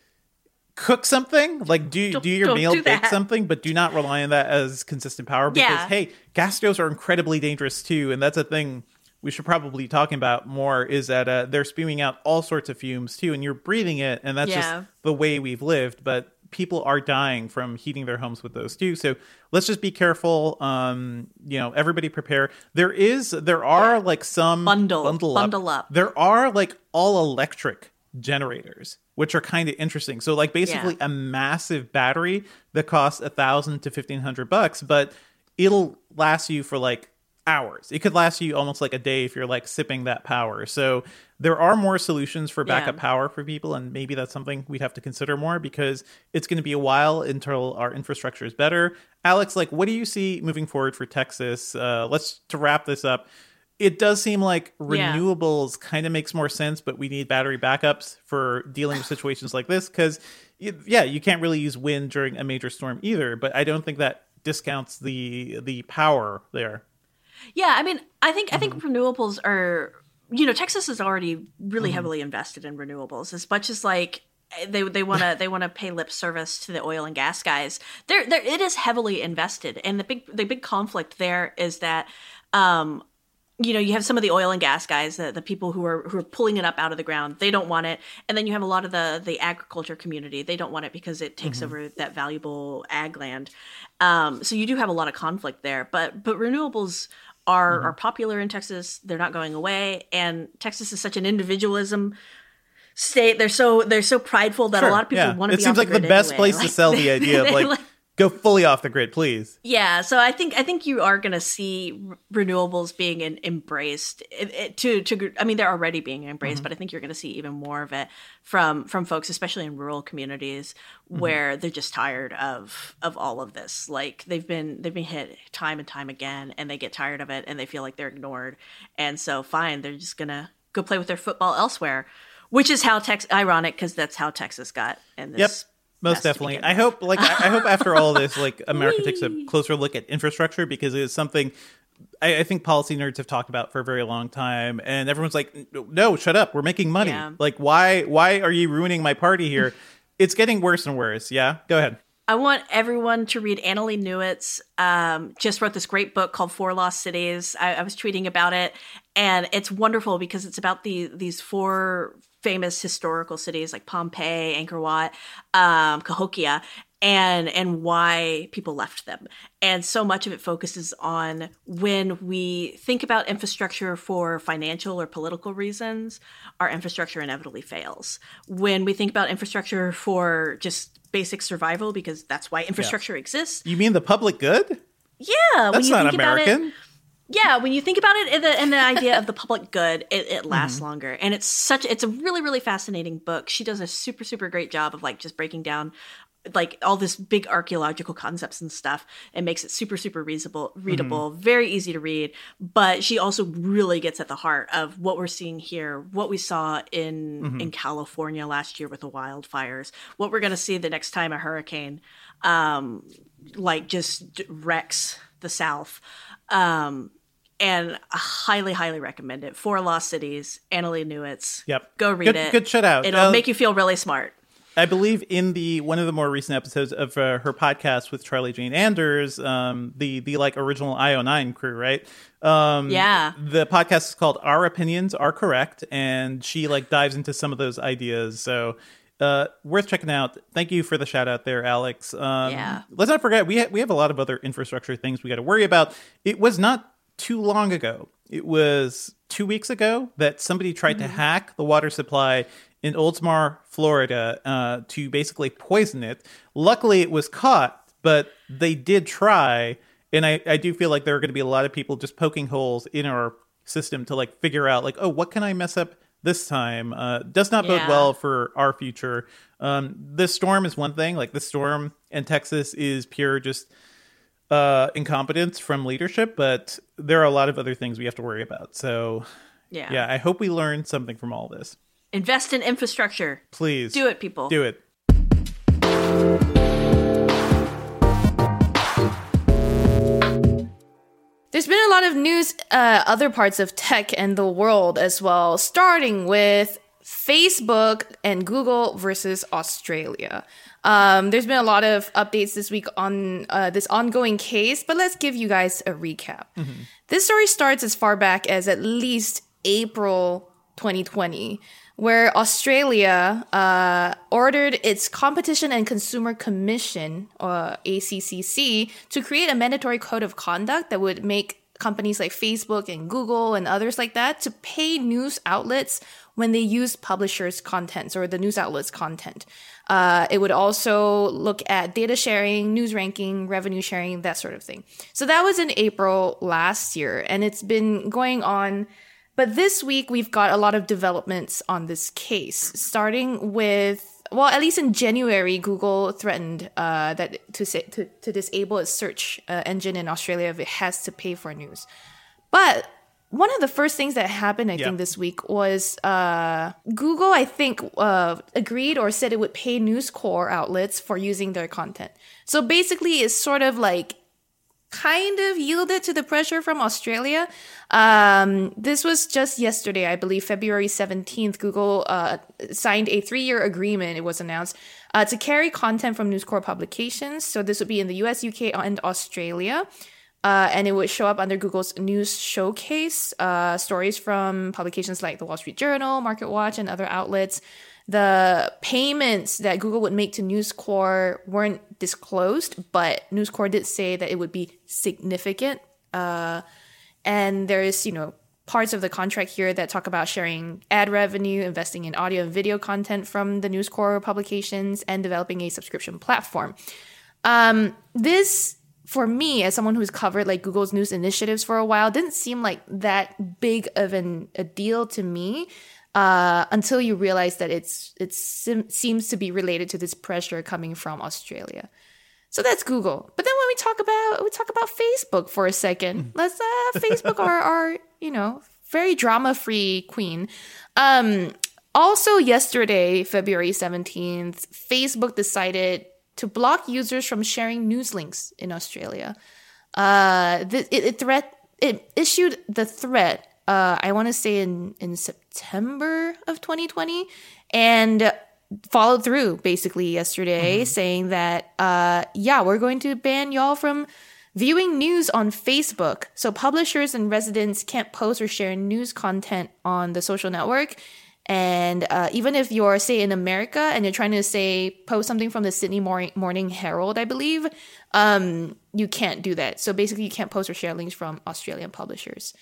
cook something. Like do Don't- do your don't meal, do bake that. something, but do not rely on that as consistent power because Yeah. hey, gas stoves are incredibly dangerous too, and that's a thing we should probably be talking about more. Is that uh, they're spewing out all sorts of fumes too, and you're breathing it, and that's Yeah. just the way we've lived. But people are dying from heating their homes with those too. So let's just be careful. Um, you know, everybody prepare. There is, there are like some Bundle. bundle, Bundle up. There are like all electric generators, which are kind of interesting. So like basically Yeah. a massive battery that costs a thousand to fifteen hundred bucks, but it'll last you for like hours. It could last you almost like a day if you're like sipping that power. So there are more solutions for backup Yeah. power for people, and maybe that's something we'd have to consider more because it's going to be a while until our infrastructure is better. Alex, like, what do you see moving forward for Texas? Uh, let's to wrap this up. It does seem like Yeah. renewables kind of makes more sense, but we need battery backups for dealing with situations like this because, yeah, you can't really use wind during a major storm either. But I don't think that discounts the the power there. Yeah, I mean, I think I Mm-hmm. think renewables are, you know, Texas is already really heavily invested in renewables. As much as like they they want to they want to pay lip service to the oil and gas guys, there there it is heavily invested. And the big the big conflict there is that um you know, you have some of the oil and gas guys, the, the people who are who are pulling it up out of the ground. They don't want it, and then you have a lot of the the agriculture community. They don't want it because it takes over that valuable ag land. Um, so you do have a lot of conflict there. But but renewables are are popular in Texas. They're not going away, and Texas is such an individualism state. They're so they're so prideful that a lot of people yeah. want to It be. seems off like the grid best anyway. place Like, to sell the idea of they, like, go fully off the grid, please. Yeah, so I think I think you are going to see r- renewables being in, embraced. It, it, to to I mean, they're already being embraced, Mm-hmm. but I think you're going to see even more of it from from folks, especially in rural communities Mm-hmm. where they're just tired of of all of this. Like they've been they've been hit time and time again, and they get tired of it, and they feel like they're ignored. And so, fine, they're just gonna go play with their football elsewhere, which is how Tex. Ironic, because that's how Texas got in this. Yep. mess Most to definitely. begin I with. hope, like, I I hope after all this, like, America takes a closer look at infrastructure because it is something I, I think policy nerds have talked about for a very long time, and everyone's like, no, shut up. We're making money. Yeah. Like, why, why are you ruining my party here? It's getting worse and worse. Yeah, go ahead. I want everyone to read Annalee Newitt's, um, just wrote this great book called Four Lost Cities. I, I was tweeting about it, and it's wonderful because it's about the these four famous historical cities like Pompeii, Angkor Wat, um, Cahokia, and and why people left them. And so much of it focuses on when we think about infrastructure for financial or political reasons, our infrastructure inevitably fails. When we think about infrastructure for just basic survival, because that's why infrastructure yeah. exists. You mean the public good? Yeah. That's when you not think American. About it, yeah, when you think about it in the, in the idea of the public good, it, it lasts mm-hmm. longer. And it's such it's a really, really fascinating book. She does a super, super great job of like just breaking down like all this big archaeological concepts and stuff. It makes it super, super reasonable, readable, mm-hmm. very easy to read. But she also really gets at the heart of what we're seeing here, what we saw in mm-hmm. in California last year with the wildfires, what we're going to see the next time a hurricane um, like just wrecks the South. Um, and I highly, highly recommend it. Four Lost Cities, Annalee Newitt's. Yep. Go read good, it. Good shut out. It'll uh, make you feel really smart. I believe in the one of the more recent episodes of uh, her podcast with Charlie Jane Anders, um, the the like original I O nine crew, right? Um, yeah. The podcast is called Our Opinions Are Correct, and she like dives into some of those ideas. So uh, worth checking out. Thank you for the shout out there, Alex. Um, yeah. Let's not forget we ha- we have a lot of other infrastructure things we got to worry about. It was not too long ago. It was two weeks ago that somebody tried mm-hmm. to hack the water supply in Oldsmar, Florida, uh, to basically poison it. Luckily, it was caught, but they did try. And I, I do feel like there are going to be a lot of people just poking holes in our system to like figure out like, oh, what can I mess up this time? Uh, does not bode yeah. well for our future. Um, this storm is one thing. Like the storm in Texas is pure just uh, incompetence from leadership, but there are a lot of other things we have to worry about. So yeah, yeah I hope we learn something from all this. Invest in infrastructure. Please. Do it, people. Do it. There's been a lot of news, uh, other parts of tech and the world as well, starting with Facebook and Google versus Australia. Um, there's been a lot of updates this week on uh, this ongoing case, but let's give you guys a recap. Mm-hmm. This story starts as far back as at least April twenty twenty. Where Australia uh, ordered its Competition and Consumer Commission, or A C C C, to create a mandatory code of conduct that would make companies like Facebook and Google and others like that to pay news outlets when they use publishers' contents or the news outlets' content. Uh, it would also look at data sharing, news ranking, revenue sharing, that sort of thing. So that was in April last year, and it's been going on. But this week, we've got a lot of developments on this case, starting with, well, at least in January, Google threatened uh, that to, say, to to disable its search uh, engine in Australia if it has to pay for news. But one of the first things that happened, I yep. think, this week was uh, Google, I think, uh, agreed or said it would pay News Corp outlets for using their content. So basically, it's sort of like kind of yielded to the pressure from Australia. Um, this was just yesterday, I believe, February seventeenth. Google uh, signed a three-year agreement, it was announced, uh, to carry content from News Corp publications. So this would be in the U S, U K, and Australia. Uh, and it would show up under Google's News Showcase, uh, stories from publications like The Wall Street Journal, MarketWatch, and other outlets. The payments that Google would make to News Corp weren't disclosed, but News Corp did say that it would be significant. Uh, and there is, you know, parts of the contract here that talk about sharing ad revenue, investing in audio and video content from the News Corp publications, and developing a subscription platform. Um, this, for me, as someone who's covered like Google's news initiatives for a while, didn't seem like that big of an, a deal to me. Uh, until you realize that it's it sim- seems to be related to this pressure coming from Australia. So that's Google. But then when we talk about we talk about Facebook for a second, let's uh, Facebook our, our you know very drama free queen. Um, also yesterday, February seventeenth, Facebook decided to block users from sharing news links in Australia. Uh, th- it, it threat. it issued the threat, uh, I want to say in, in September of twenty twenty, and followed through basically yesterday, mm-hmm. saying that, uh, yeah, we're going to ban y'all from viewing news on Facebook. So publishers and residents can't post or share news content on the social network. And uh, even if you're, say, in America and you're trying to, say, post something from the Sydney Morning, Morning Herald, I believe, um, you can't do that. So basically, you can't post or share links from Australian publishers.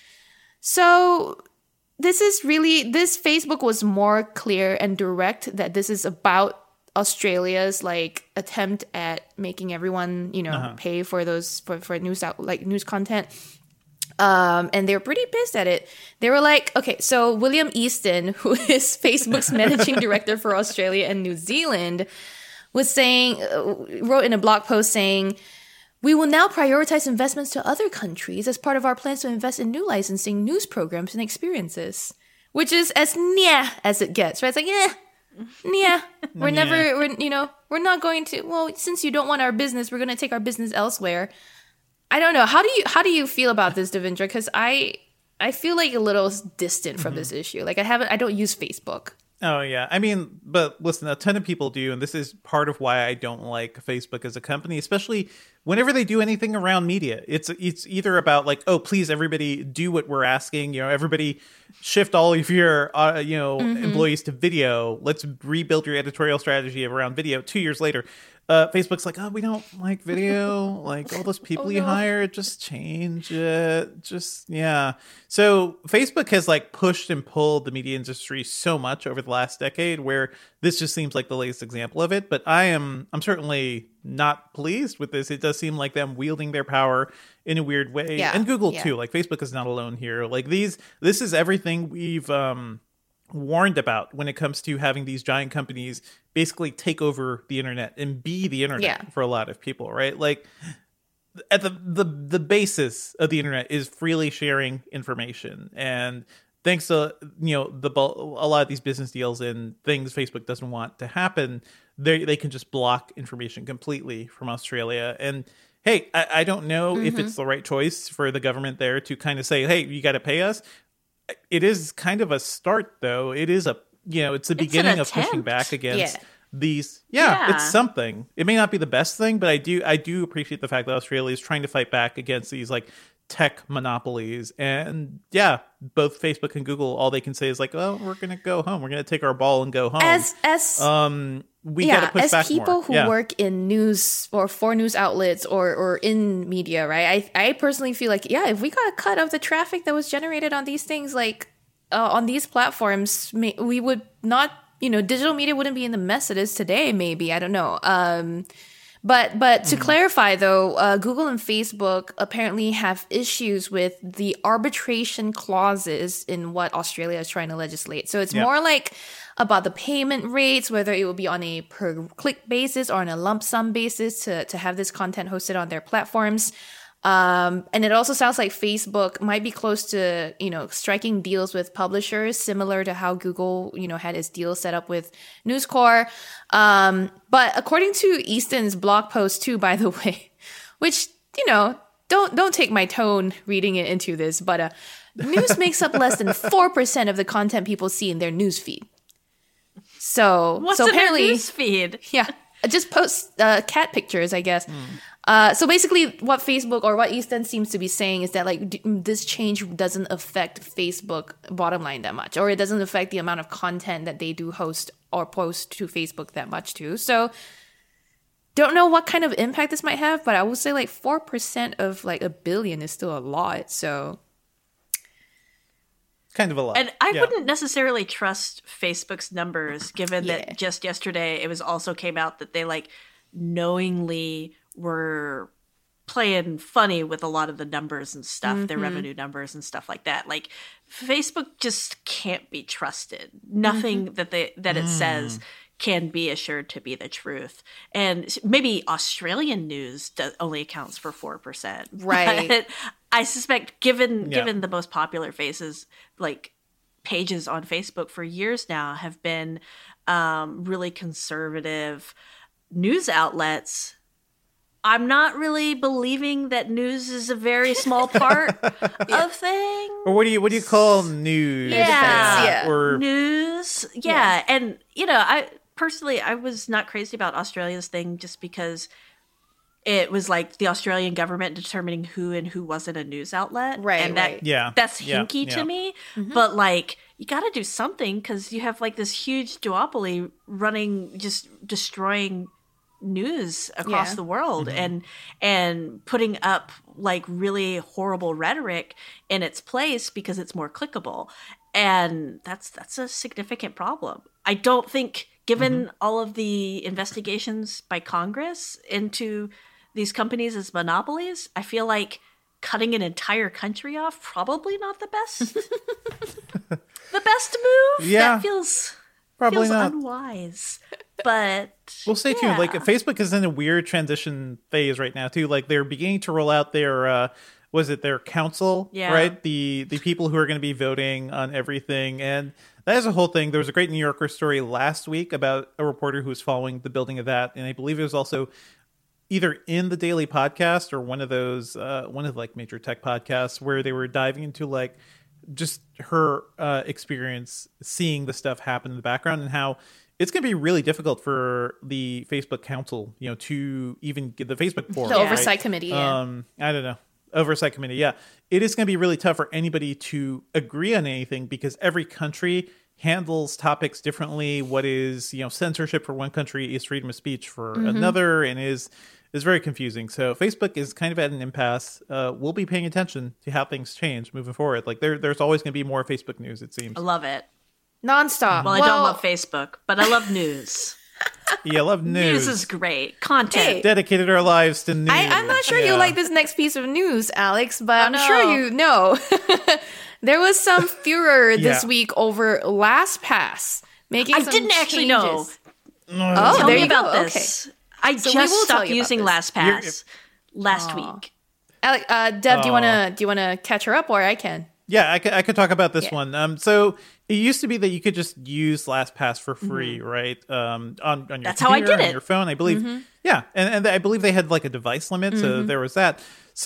So this is really, this Facebook was more clear and direct that this is about Australia's like attempt at making everyone, you know, uh-huh. pay for those for, for news out like news content. Um, and they're pretty pissed at it. They were like, okay, so William Easton, who is Facebook's managing director for Australia and New Zealand, was saying, uh, wrote in a blog post saying, we will now prioritize investments to other countries as part of our plans to invest in new licensing, news programs, and experiences, which is as near as it gets, right? It's like, yeah, yeah, we're yeah. never, we're, you know, we're not going to, well, since you don't want our business, we're going to take our business elsewhere. I don't know. How do you how do you feel about this, Devindra? Because I I feel like a little distant from mm-hmm. this issue. Like I haven't I don't use Facebook. Oh yeah. I mean, but listen, a ton of people do, and this is part of why I don't like Facebook as a company, especially whenever they do anything around media. It's it's either about like, oh, please everybody do what we're asking, you know, everybody shift all of your uh, you know, mm-hmm. employees to video. Let's rebuild your editorial strategy around video. two years later, Uh, Facebook's like, oh, we don't like video. Like all those people oh, you no. hire, just change it. Just, yeah. So Facebook has like pushed and pulled the media industry so much over the last decade where this just seems like the latest example of it. But I am, I'm certainly not pleased with this. It does seem like them wielding their power in a weird way. Yeah. And Google yeah. too. Like Facebook is not alone here. Like these, this is everything we've, um, warned about when it comes to having these giant companies basically take over the internet and be the internet yeah. for a lot of people, right? Like at the, the the basis of the internet is freely sharing information, and thanks to you know the a lot of these business deals and things Facebook doesn't want to happen, they they can just block information completely from Australia. And hey, I, I don't know mm-hmm. if it's the right choice for the government there to kind of say, hey, you got to pay us. It is kind of a start, though. It is a, you know, it's the beginning it's of pushing back against yeah. these. Yeah, yeah, it's something. It may not be the best thing, but I do, I do appreciate the fact that Australia is trying to fight back against these like tech monopolies. And yeah, both Facebook and Google, all they can say is like, well, we're going to go home. We're going to take our ball and go home. As, as, um, we yeah, got to push as back people more. who yeah. work in news or for news outlets or, or in media, right? I, I personally feel like, yeah, if we got a cut of the traffic that was generated on these things, like, Uh, on these platforms, may, we would not, you know, digital media wouldn't be in the mess it is today, maybe. I don't know. Um, but but to mm-hmm. clarify, though, uh, Google and Facebook apparently have issues with the arbitration clauses in what Australia is trying to legislate. So it's yeah. more like about the payment rates, whether it will be on a per click basis or on a lump sum basis to, to have this content hosted on their platforms. Um, and it also sounds like Facebook might be close to, you know, striking deals with publishers, similar to how Google, you know, had its deal set up with News Corp. Um, but according to Easton's blog post too, by the way, which, you know, don't, don't take my tone reading it into this, but, uh, news makes up less than four percent of the content people see in their news feed. So, What's so in apparently, their news feed? Yeah. Just post, uh, cat pictures, I guess. Mm. Uh, so basically what Facebook or what Easton seems to be saying is that like d- this change doesn't affect Facebook bottom line that much, or it doesn't affect the amount of content that they do host or post to Facebook that much too. So don't know what kind of impact this might have, but I would say like four percent of like a billion is still a lot. So kind of a lot. And I yeah. wouldn't necessarily trust Facebook's numbers, given yeah. that just yesterday it was also came out that they like knowingly were playing funny with a lot of the numbers and stuff, mm-hmm. their revenue numbers and stuff like that. Like Facebook just can't be trusted. Nothing mm-hmm. that they that it mm. says can be assured to be the truth. And maybe Australian news does, only accounts for four percent. Right. But I suspect given yeah. given the most popular faces, like pages on Facebook for years now have been um, really conservative news outlets, I'm not really believing that news is a very small part yeah. of things. Or what do you what do you call news? Yeah, yeah. Or news. Yeah. yeah, and you know, I personally I was not crazy about Australia's thing just because it was like the Australian government determining who and who wasn't a news outlet. Right, and that, right. Yeah. That's Yeah, hinky yeah. to me. Mm-hmm. But like, you got to do something because you have like this huge duopoly running, just destroying news across Yeah. the world Mm-hmm. and and putting up like really horrible rhetoric in its place because it's more clickable. And that's that's a significant problem. I don't think, given Mm-hmm. all of the investigations by Congress into these companies as monopolies, I feel like cutting an entire country off probably not the best the best move. Yeah. That feels Probably feels not. unwise. But We'll stay tuned. Like Facebook is in a weird transition phase right now too. Like they're beginning to roll out their uh was it their council, Yeah. right? The the people who are going to be voting on everything, and that is a whole thing. There was a great New Yorker story last week about a reporter who was following the building of that, and I believe it was also either in the Daily Podcast or one of those uh one of like major tech podcasts where they were diving into like just her uh experience seeing the stuff happen in the background and how it's going to be really difficult for the Facebook Council, you know, to even get the Facebook board, The right? oversight committee. Yeah. Um, I don't know. Oversight committee. Yeah. It is going to be really tough for anybody to agree on anything because every country handles topics differently. What is, you know, censorship for one country is freedom of speech for Mm-hmm. another, and is is very confusing. So Facebook is kind of at an impasse. Uh, we'll be paying attention to how things change moving forward. Like there, there's always going to be more Facebook news, it seems. I love it. Nonstop. Well, I don't love Facebook, but I love news. Yeah, I love news. News is great. Content. Hey. Dedicated our lives to news. I, I'm not sure Yeah. you like this next piece of news, Alex, but I'm no. sure you know. There was some furor this Yeah. week over LastPass making I some didn't actually know. changes. Oh, Tell there me you about go. this. I So we just will tell stopped you about using this. LastPass last week. Alex, uh, Deb, do you Oh. wanna do you wanna catch her up, or I can? Yeah, I could, I could talk about this Yeah. one. Um, so it used to be that you could just use LastPass for free, right? Um, on, on your That's how I computer, did on it. your phone, I believe. Yeah, and, and I believe they had like a device limit, so there was that.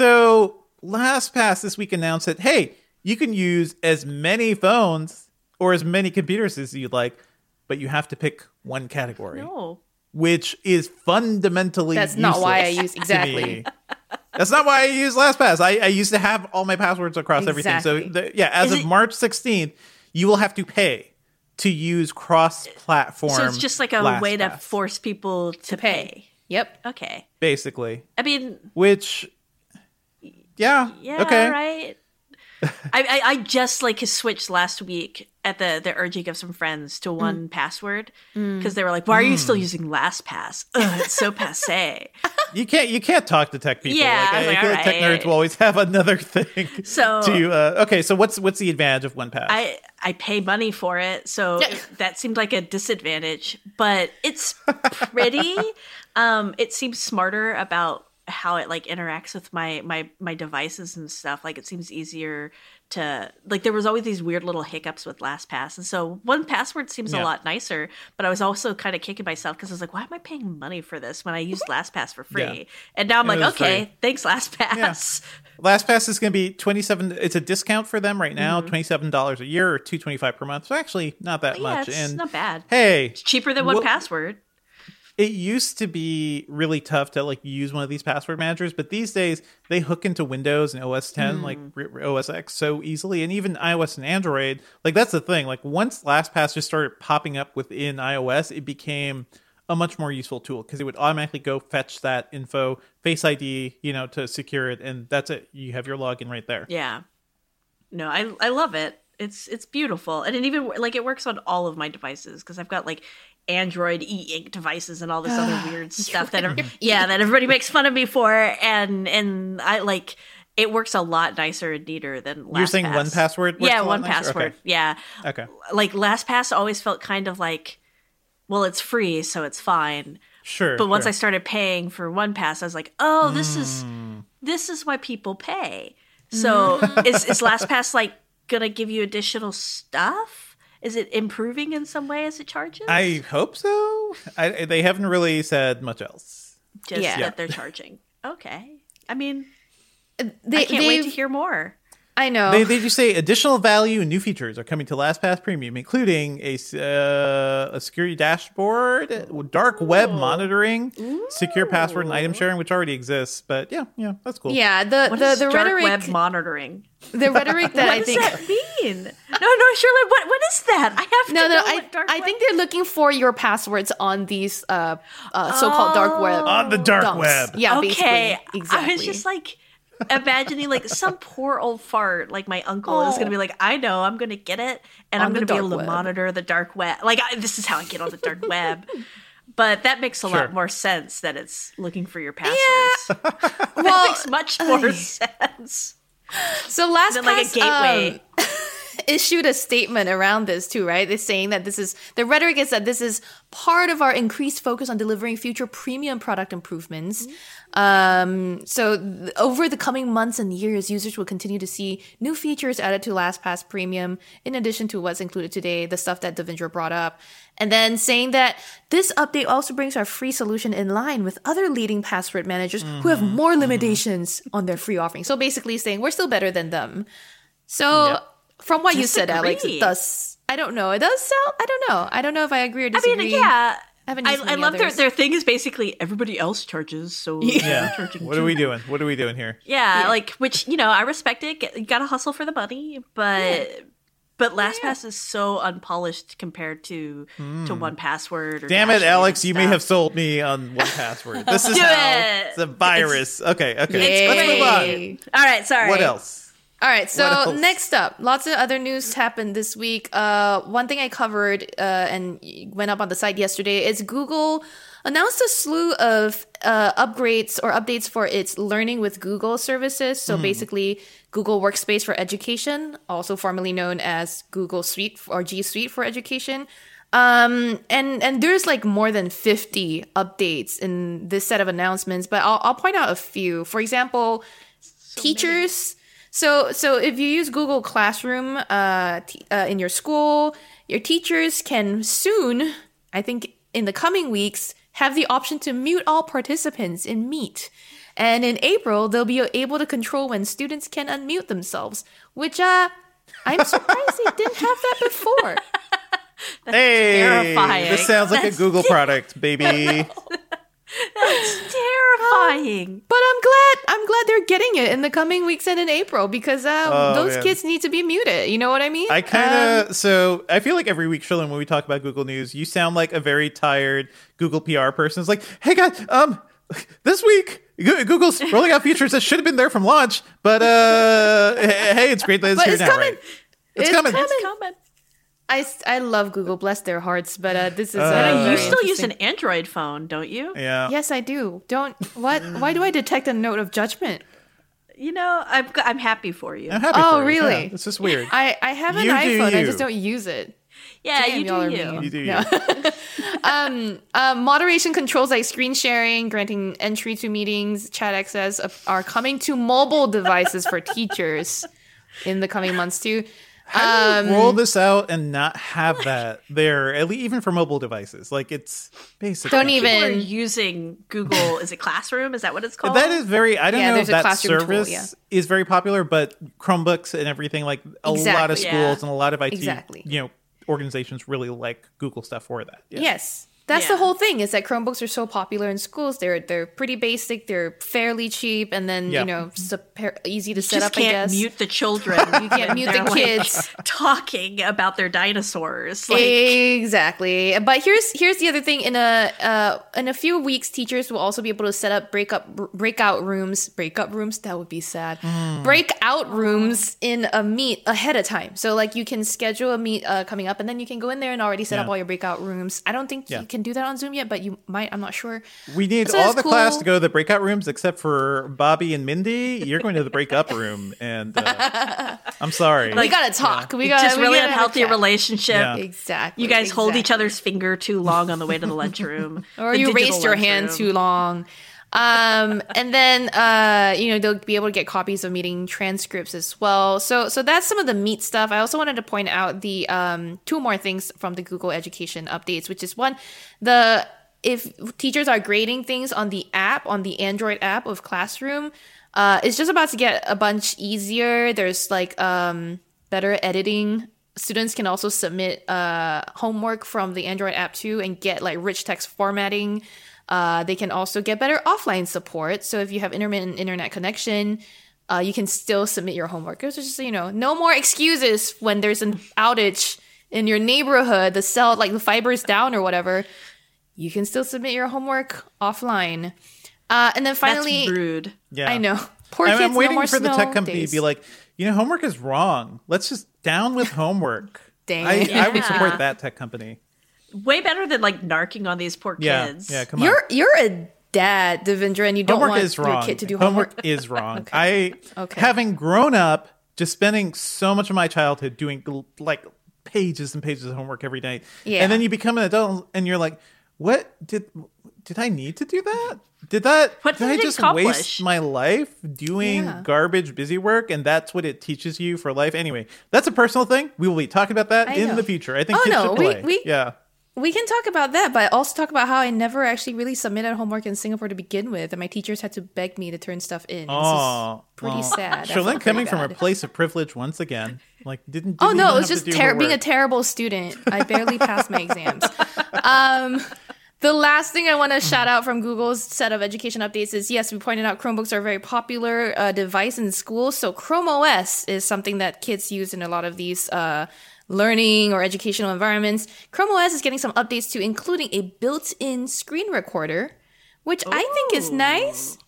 So LastPass this week announced that, hey, you can use as many phones or as many computers as you'd like, but you have to pick one category, No. which is fundamentally That's not why I useless use- to exactly. me. That's not why I use LastPass. I, I used to have all my passwords across everything. So Exactly. the, yeah, as Is of it- March sixteenth, you will have to pay to use cross-platform. So it's just like a LastPass, way to force people to pay. Yep. Okay. basically. I mean, Which, yeah, yeah, okay. right. I, I I just like switched last week at the the urging of some friends to one password because they were like, "Why are you still using LastPass? Ugh, it's so passe." You can't you can't talk to tech people. Yeah, like, I I, was like, feel like tech alright. nerds will always have another thing. So- to uh, okay, so what's what's the advantage of one pass? I I pay money for it, so Yeah. that seemed like a disadvantage. But it's pretty. um, it seems smarter about how it like interacts with my my my devices and stuff. Like it seems easier to like. There was always these weird little hiccups with LastPass, and so one password seems a Yeah. lot nicer. But I was also kind of kicking myself because I was like, why am I paying money for this when I used LastPass for free? Yeah. And now I'm It like, was okay, free. thanks LastPass. LastPass is going to be twenty-seven. It's a discount for them right now, Mm-hmm. twenty-seven dollars a year or two twenty-five per month. So actually, not that Yeah, much. it's and not bad. hey, It's cheaper than one Well- password. it used to be really tough to like use one of these password managers, but these days they hook into Windows and O S ten, like R- O S X, so easily, and even iOS and Android. Like that's the thing. Like once LastPass just started popping up within iOS, it became a much more useful tool because it would automatically go fetch that info, Face I D, you know, to secure it, and that's it. You have your login right there. Yeah. No, I I love it. It's it's beautiful, and it even like it works on all of my devices because I've got like Android e-ink devices and all this other weird stuff that ev- yeah that everybody makes fun of me for, and and I like it works a lot nicer and neater than LastPass. You're saying one password works Yeah, a lot one nicer? password. Okay. Yeah, Okay. like LastPass always felt kind of like, well, it's free, so it's fine. Sure. But once sure. I started paying for one pass, I was like, oh, this is Hmm. this is why people pay. So is is LastPass like gonna give you additional stuff? Is it improving in some way as it charges? I hope so. I, they haven't really said much else. Just Yeah. that they're charging. Okay. I mean, They, I can't wait to they've- hear more. I know. They, they just say additional value and new features are coming to LastPass Premium, including a, uh, a security dashboard, dark web monitoring, secure password and item sharing, which already exists. But yeah, yeah, that's cool. yeah, the What the, is the dark rhetoric web monitoring? the rhetoric that I What does think that mean? No, no, Shirley, what what is that? I have to No, no, know I, what dark I web- think they're looking for your passwords on these uh, uh, so-called dark web. On the dark dumps. web. Yeah, Okay, basically. Exactly. I was just like imagining like some poor old fart like my uncle is gonna be like, I know, I'm gonna get it, and On I'm the gonna be dark able to web. monitor the dark web. Like I, this is how I get on the dark web. But that makes a Sure. lot more sense that it's looking for your passwords. that well, makes much more sense so LastPass than like a gateway. um, issued a statement around this too, right? They're saying that this is the rhetoric is that this is part of our increased focus on delivering future premium product improvements. Um, so th- over the coming months and years, users will continue to see new features added to LastPass Premium, in addition to what's included today, the stuff that Devendra brought up. And then saying that this update also brings our free solution in line with other leading password managers who have more limitations on their free offering. So basically saying we're still better than them. So Yep. from what you said, Alex, it Disagree. does. I don't know. It does sound. I don't know. I don't know if I agree or I disagree. mean, yeah. I haven't I, used I many love their, others. their thing is basically everybody else charges, so Yeah. I'm charging What too. are we doing? What are we doing here? Yeah, like which you know I respect it. Get- You gotta hustle for the money, but but LastPass is so unpolished compared to to one password. Or Damn it, Dashlane Alex! and You may stuff. have sold me on one password. This is Do how it! it's a virus. okay, okay. Yay. Let's move on. All right, sorry. What else? All right, What so else? next up, lots of other news happened this week. Uh, one thing I covered uh, and went up on the site yesterday is Google announced a slew of uh, upgrades or updates for its Learning with Google services. So basically, Google Workspace for Education, also formerly known as Google Suite or G Suite for Education. Um, and and there's like more than fifty updates in this set of announcements, but I'll I'll point out a few. For example, teachers. So, so if you use Google Classroom uh, t- uh, in your school, your teachers can soon, I think in the coming weeks, have the option to mute all participants in Meet. And in April, they'll be able to control when students can unmute themselves, which uh, I'm surprised they didn't have that before. Hey, terrifying. this sounds like That's a Google product, baby. That's terrifying. But I'm glad I'm glad they're getting it in the coming weeks and in April because uh, Oh, those man. kids need to be muted. You know what I mean? I kind Um, of so I feel like every week, Shilin, when we talk about Google News, you sound like a very tired Google P R person. It's like, hey guys, um, this week Go- Google's rolling out features that should have been there from launch, but uh, hey, it's great that it's But here it's now, coming. right? It's, It's coming. coming. It's coming. I, I love Google, bless their hearts, but uh, this is. Uh, Uh, you very still use an interesting. Android phone, don't you? Yeah. Yes, I do. Don't what? Why do I detect a note of judgment? You know, I'm g- I'm happy for you. I'm happy Oh, for you. really? Yeah, it's just weird. I, I have an You do iPhone. I you. just don't use it. Yeah, Damn, you y'all are do you. mean. you do you. No. um, uh, moderation controls like screen sharing, granting entry to meetings, chat access uh, are coming to mobile devices for teachers in the coming months too. How do you Um, roll this out and not have that there, at least even for mobile devices? Like it's basically Don't People are even. using Google. Is it Classroom? Is that what it's called? That is very. I don't Yeah, know there's if a that classroom tool, service yeah. is very popular, but Chromebooks and everything, like a lot of Exactly. schools Yeah. and a lot of I T, Exactly. you know, organizations really like Google stuff for that. Yeah. Yes. That's Yeah. the whole thing is that Chromebooks are so popular in schools. They're they're pretty basic. They're fairly cheap, and then Yeah. you know super easy to set just up. I can't guess mute the children. you can't mute the They're, like, kids. talking about their dinosaurs. Like, Exactly. But here's here's the other thing. In a uh, in a few weeks, teachers will also be able to set up breakup br- breakout rooms. Breakup rooms that would be sad. Breakout rooms in a meet ahead of time. So like you can schedule a meet uh, coming up, and then you can go in there and already set Yeah. up all your breakout rooms. I don't think Yeah. you can do that on Zoom yet, but you might. I'm not sure. We need So all that's the class cool. to go to the breakout rooms except for Bobby and Mindy. You're going to the breakup room, and uh, I'm sorry. we gotta talk. We it's gotta just we really gotta have a unhealthy chat. relationship. Yeah. Exactly. You guys hold each exactly. other's finger too long on the way to the lunchroom. or The you digital raised your hand lunchroom. too long. Um, and then uh, you know they'll be able to get copies of meeting transcripts as well. So so that's some of the Meet stuff. I also wanted to point out the um, two more things from the Google Education updates, which is one, the if teachers are grading things on the app, on the Android app of Classroom, uh, it's just about to get a bunch easier. There's like um, better editing. Students can also submit uh, homework from the Android app too and get like rich text formatting. Uh, they can also get better offline support. So if you have intermittent internet connection, uh, you can still submit your homework. It's just, you know, no more excuses when there's an outage in your neighborhood, the cell, like the fiber is down or whatever. You can still submit your homework offline. Uh, and then finally, That's rude. Yeah. I know. Poor I'm, kids, I'm waiting no more for the snow tech company days. to be like, you know, homework is wrong. Let's just down with homework. Dang. I, I would Yeah. support that tech company. Way better than like narking on these poor Yeah, kids. yeah. Come on. You're you're a dad, Devendra, and you don't Homework want is your wrong. kid to do homework. is wrong. Okay. I, Okay. having grown up, just spending so much of my childhood doing like pages and pages of homework every day, Yeah. and then you become an adult and you're like, what did did I need to do that? Did that? What did did I it just accomplish? waste my life doing Yeah. garbage busy work, and that's what it teaches you for life? Anyway, that's a personal thing. We will be talking about that I in know. the future. I think Oh, kids no, should we- play. we- yeah. We can talk about that, but also talk about how I never actually really submitted homework in Singapore to begin with, and my teachers had to beg me to turn stuff in. It's Oh, just pretty oh. sad. I Charlene felt coming pretty from a bad. place of privilege once again. Like didn't. Oh didn't no, even it was have just to do ter- her being a work. terrible student. I barely passed my exams. Um, the last thing I want to shout out from Google's set of education updates is, yes, we pointed out Chromebooks are a very popular uh, device in schools. So Chrome O S is something that kids use in a lot of these uh, learning or educational environments. Chrome O S is getting some updates too, including a built-in screen recorder, which I think is nice.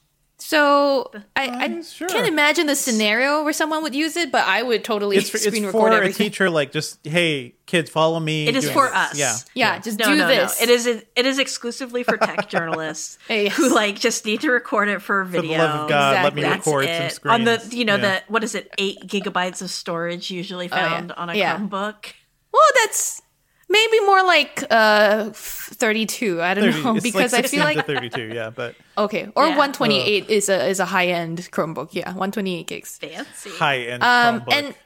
So I, I Nice, sure. can't imagine the scenario where someone would use it, but I would totally It's for, screen it's record for a everything. teacher, like just hey kids, follow me. It is doing for this. us. Yeah, Yeah, just No, do no, this. no. It is it is exclusively for tech journalists Yes. who like just need to record it for For video. the love of God, let me Exactly. record That's some it. On the screens. you know Yeah. the what is it eight gigabytes of storage usually yeah. found on a Yeah. Chromebook. Well, that's maybe more like uh thirty-two. I don't thirty, know it's because like I feel sixteen like to thirty-two. Yeah, but okay, or Yeah. one twenty-eight is a is a high end Chromebook. Yeah, one twenty-eight gigs. Fancy. high end. Um, Chromebook. and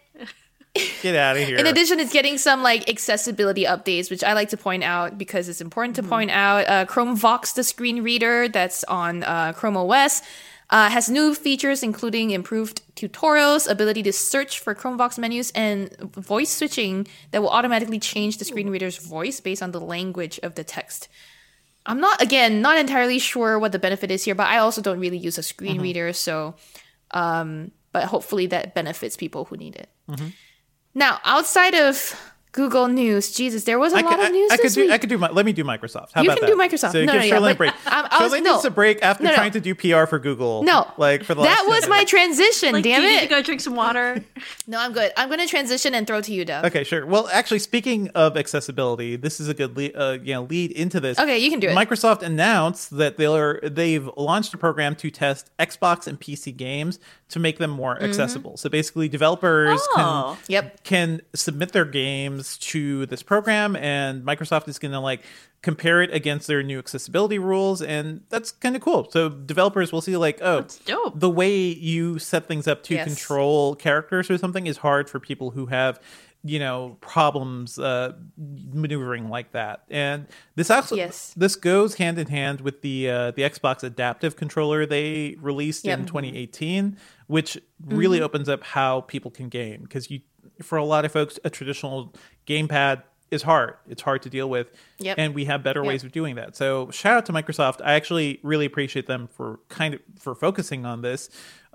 Get out of here. in addition, it's getting some like accessibility updates, which I like to point out because it's important to point out. Uh, Chrome Vox, the screen reader that's on uh, Chrome O S, uh, has new features including improved tutorials, ability to search for Chrome Vox menus, and voice switching that will automatically change the screen reader's voice based on the language of the text. I'm not, again, not entirely sure what the benefit is here, but I also don't really use a screen Mm-hmm. reader, so, um, but hopefully that benefits people who need it. Mm-hmm. Now, outside of Google News, Jesus, there was a I lot could, of I, news I could this do. week. I could do. My, let me do Microsoft. How You about can do that? Microsoft. So No, give no, yeah, Charlene a but break. I- I was- Charlene no. needs a break after No, no. trying to do P R for Google. No, like for the that last was ten my minutes. transition. Like, damn do you need to it! go drink some water? No, I'm good. I'm going to transition and throw to you, Dove. Okay, sure. Well, actually, speaking of accessibility, this is a good lead, uh, you know, lead into this. Okay, you can do it. Microsoft announced that they're they've launched a program to test Xbox and P C games to make them more Mm-hmm. accessible. So basically, developers Oh. can Yep. can submit their games to this program, and Microsoft is going to like compare it against their new accessibility rules, and that's kind of cool. So developers will see like, oh, That's dope. the way you set things up to Yes. control characters or something is hard for people who have, you know, problems uh, maneuvering like that. And this also Yes. this goes hand in hand with the uh, the Xbox Adaptive Controller they released Yep. in twenty eighteen, which really Mm-hmm. opens up how people can game, because you for a lot of folks a traditional gamepad is hard. It's hard to deal with. Yep. And we have better Yep. ways of doing that. So shout out to Microsoft. I actually really appreciate them for kind of for focusing on this.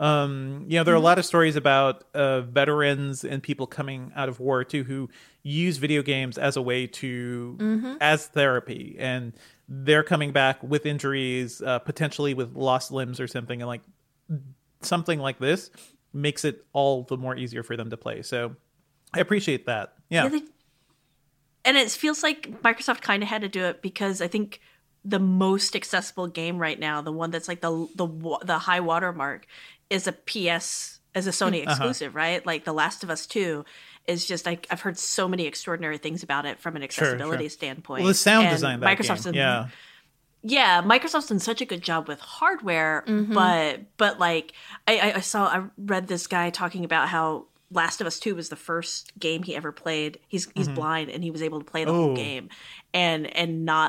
Um, you know, there are a lot of stories about uh, veterans and people coming out of war too who use video games as a way to as therapy, and they're coming back with injuries, uh, potentially with lost limbs or something, and like something like this makes it all the more easier for them to play. So I appreciate that. Yeah. Yeah, they- and it feels like Microsoft kind of had to do it because I think the most accessible game right now, the one that's like the the wa- the high watermark, is a P S as a Sony Uh-huh. exclusive, right? Like The Last of Us two is just like I've heard so many extraordinary things about it from an accessibility sure. standpoint. Well, the sound And design of that Microsoft's game. done- Yeah. yeah, Microsoft's done such a good job with hardware, but but like I, I- I saw I read this guy talking about how Last of Us two was the first game he ever played. He's he's blind and he was able to play the Oh. whole game and and not like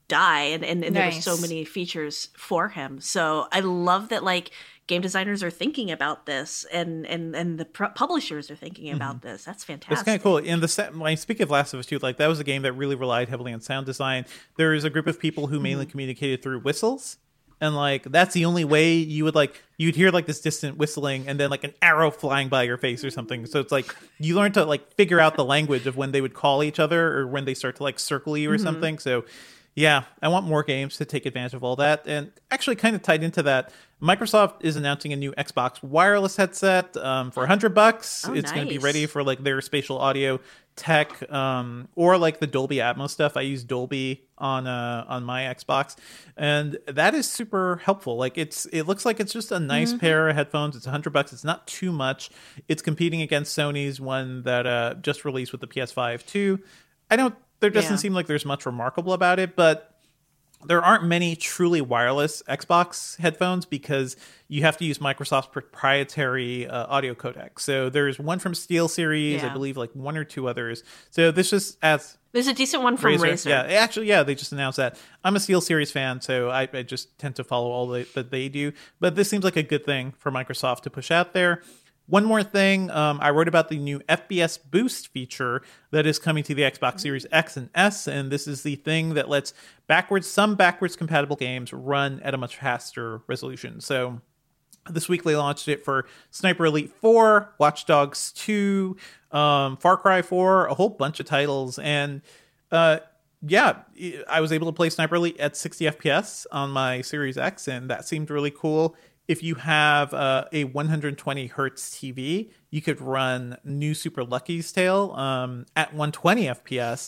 die, and, and, and there were Nice. so many features for him. So I love that like game designers are thinking about this, and and and the pu- publishers are thinking about Mm-hmm. this. That's fantastic. It's kind of cool. And the set, when I speak of Last of Us two, like that was a game that really relied heavily on sound design. There is a group of people who mainly communicated through whistles, and like that's the only way you would like you'd hear like this distant whistling, and then like an arrow flying by your face or something. So it's like you learn to like figure out the language of when they would call each other or when they start to like circle you or something. So yeah, I want more games to take advantage of all that. And actually, kind of tied into that, Microsoft is announcing a new Xbox wireless headset um, for a hundred bucks. Oh, it's going to be nice. ready for like their spatial audio tech, um, or like the Dolby Atmos stuff. I use Dolby on uh, on my Xbox, and that is super helpful. Like it's it looks like it's just a nice Mm-hmm. pair of headphones. It's a hundred bucks. It's not too much. It's competing against Sony's one that uh, just released with the P S five too. I don't. There doesn't Yeah. seem like there's much remarkable about it, but there aren't many truly wireless Xbox headphones because you have to use Microsoft's proprietary uh, audio codec. So there's one from SteelSeries, I Yeah. believe like one or two others. So this just adds There's a decent one from Razer. Yeah, actually, yeah, they just announced that. I'm a SteelSeries fan, so I, I just tend to follow all the, that they do. But this seems like a good thing for Microsoft to push out there. One more thing, um, I wrote about the new F P S Boost feature that is coming to the Xbox Series X and S, and this is the thing that lets backwards some backwards compatible games run at a much faster resolution. So this week they launched it for Sniper Elite four, Watch Dogs two, um, Far Cry four, a whole bunch of titles, and uh, yeah, I was able to play Sniper Elite at sixty F P S on my Series X, and that seemed really cool. If you have uh, a one hundred twenty hertz T V, you could run New Super Lucky's Tale um, at one hundred twenty F P S.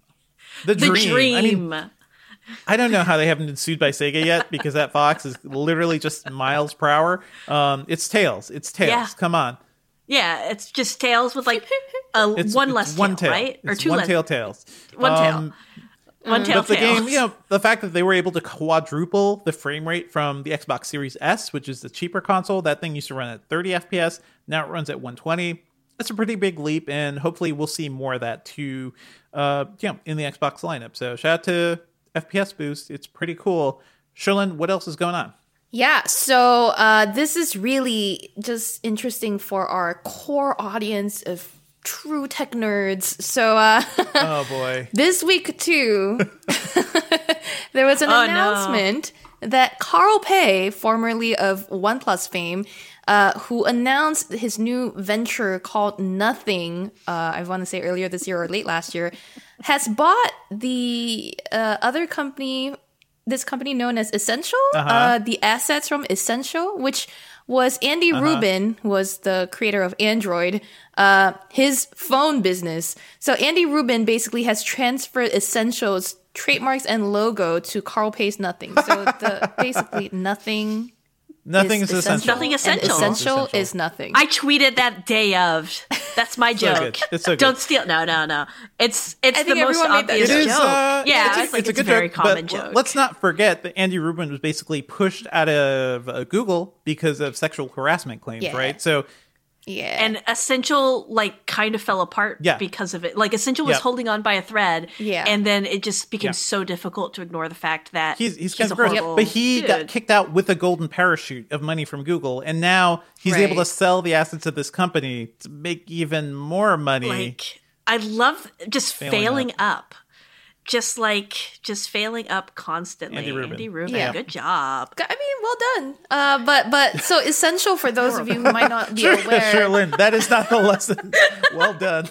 The The dream. dream. I mean, I don't know how they haven't been sued by Sega yet because that box is literally just miles per hour. Um, it's Tails. It's Tails. Yeah. Come on. Yeah, it's just tails with like a It's one it's less one tail, tail, right? Or It's two one less. tail tails. One tail. Um, One tail But the tails. game, you know, the fact that they were able to quadruple the frame rate from the Xbox Series S, which is the cheaper console, that thing used to run at thirty F P S. Now it runs at one hundred twenty. That's a pretty big leap, and hopefully we'll see more of that too, uh, you know, in the Xbox lineup. So shout out to F P S Boost. It's pretty cool. Sherlyn, what else is going on? Yeah, so uh, this is really just interesting for our core audience of true tech nerds. So uh, Oh boy. this week too, there was an Oh, no. announcement that Carl Pei, formerly of OnePlus fame, uh, who announced his new venture called Nothing, uh, I want to say earlier this year or late last year, has bought the uh, other company, this company known as Essential, Uh-huh. uh, the assets from Essential, which was Andy Rubin, who was the creator of Android, uh, his phone business. So Andy Rubin basically has transferred Essential's trademarks and logo to Carl Pei's Nothing. So the basically Nothing Nothing is, is essential. Nothing and essential. essential is nothing. I tweeted that day of. That's my So joke. good. It's so good. Don't steal. No, no, no. It's it's I the think most everyone made that obvious It is, joke. uh, yeah, it's, it's, like, a it's a good very joke, common but joke. let's not forget that Andy Rubin was basically pushed out of uh, Google because of sexual harassment claims, Yeah. right? So yeah. And Essential like kind of fell apart Yeah. because of it. Like Essential was Yeah. holding on by a thread, Yeah. and then it just became Yeah. so difficult to ignore the fact that he's he's kind a of gross, horrible but he got dude. kicked out with a golden parachute of money from Google, and now he's able to Right. sell the assets of this company to make even more money. Like I love just Failing failing, up. Just like just failing up constantly. Andy Rubin. Andy Rubin, Yeah. good job. I mean, well done. Uh, but but so Essential, for those of you who might not be sure, aware, sure, Lynn, that is not the lesson. Well done.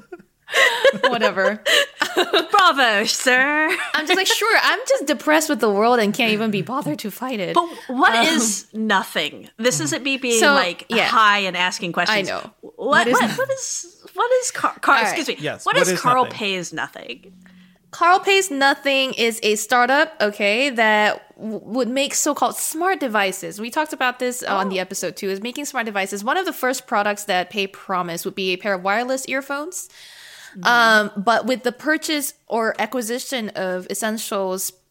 whatever. Bravo, sir. I'm just like, sure, I'm just depressed with the world and can't even be bothered to fight it. But what is nothing? This isn't me being So, like yeah. high and asking questions. I know. What What is- what, what is what is Car- Car- All right. excuse me. Yes, what, what is is Carl nothing? Pays Nothing? Carl Pei's Nothing is a startup, okay, that w- would make so-called smart devices. We talked about this on the episode too, is making smart devices. One of the first products that Pei promised would be a pair of wireless earphones. Um, but with the purchase or acquisition of Essential's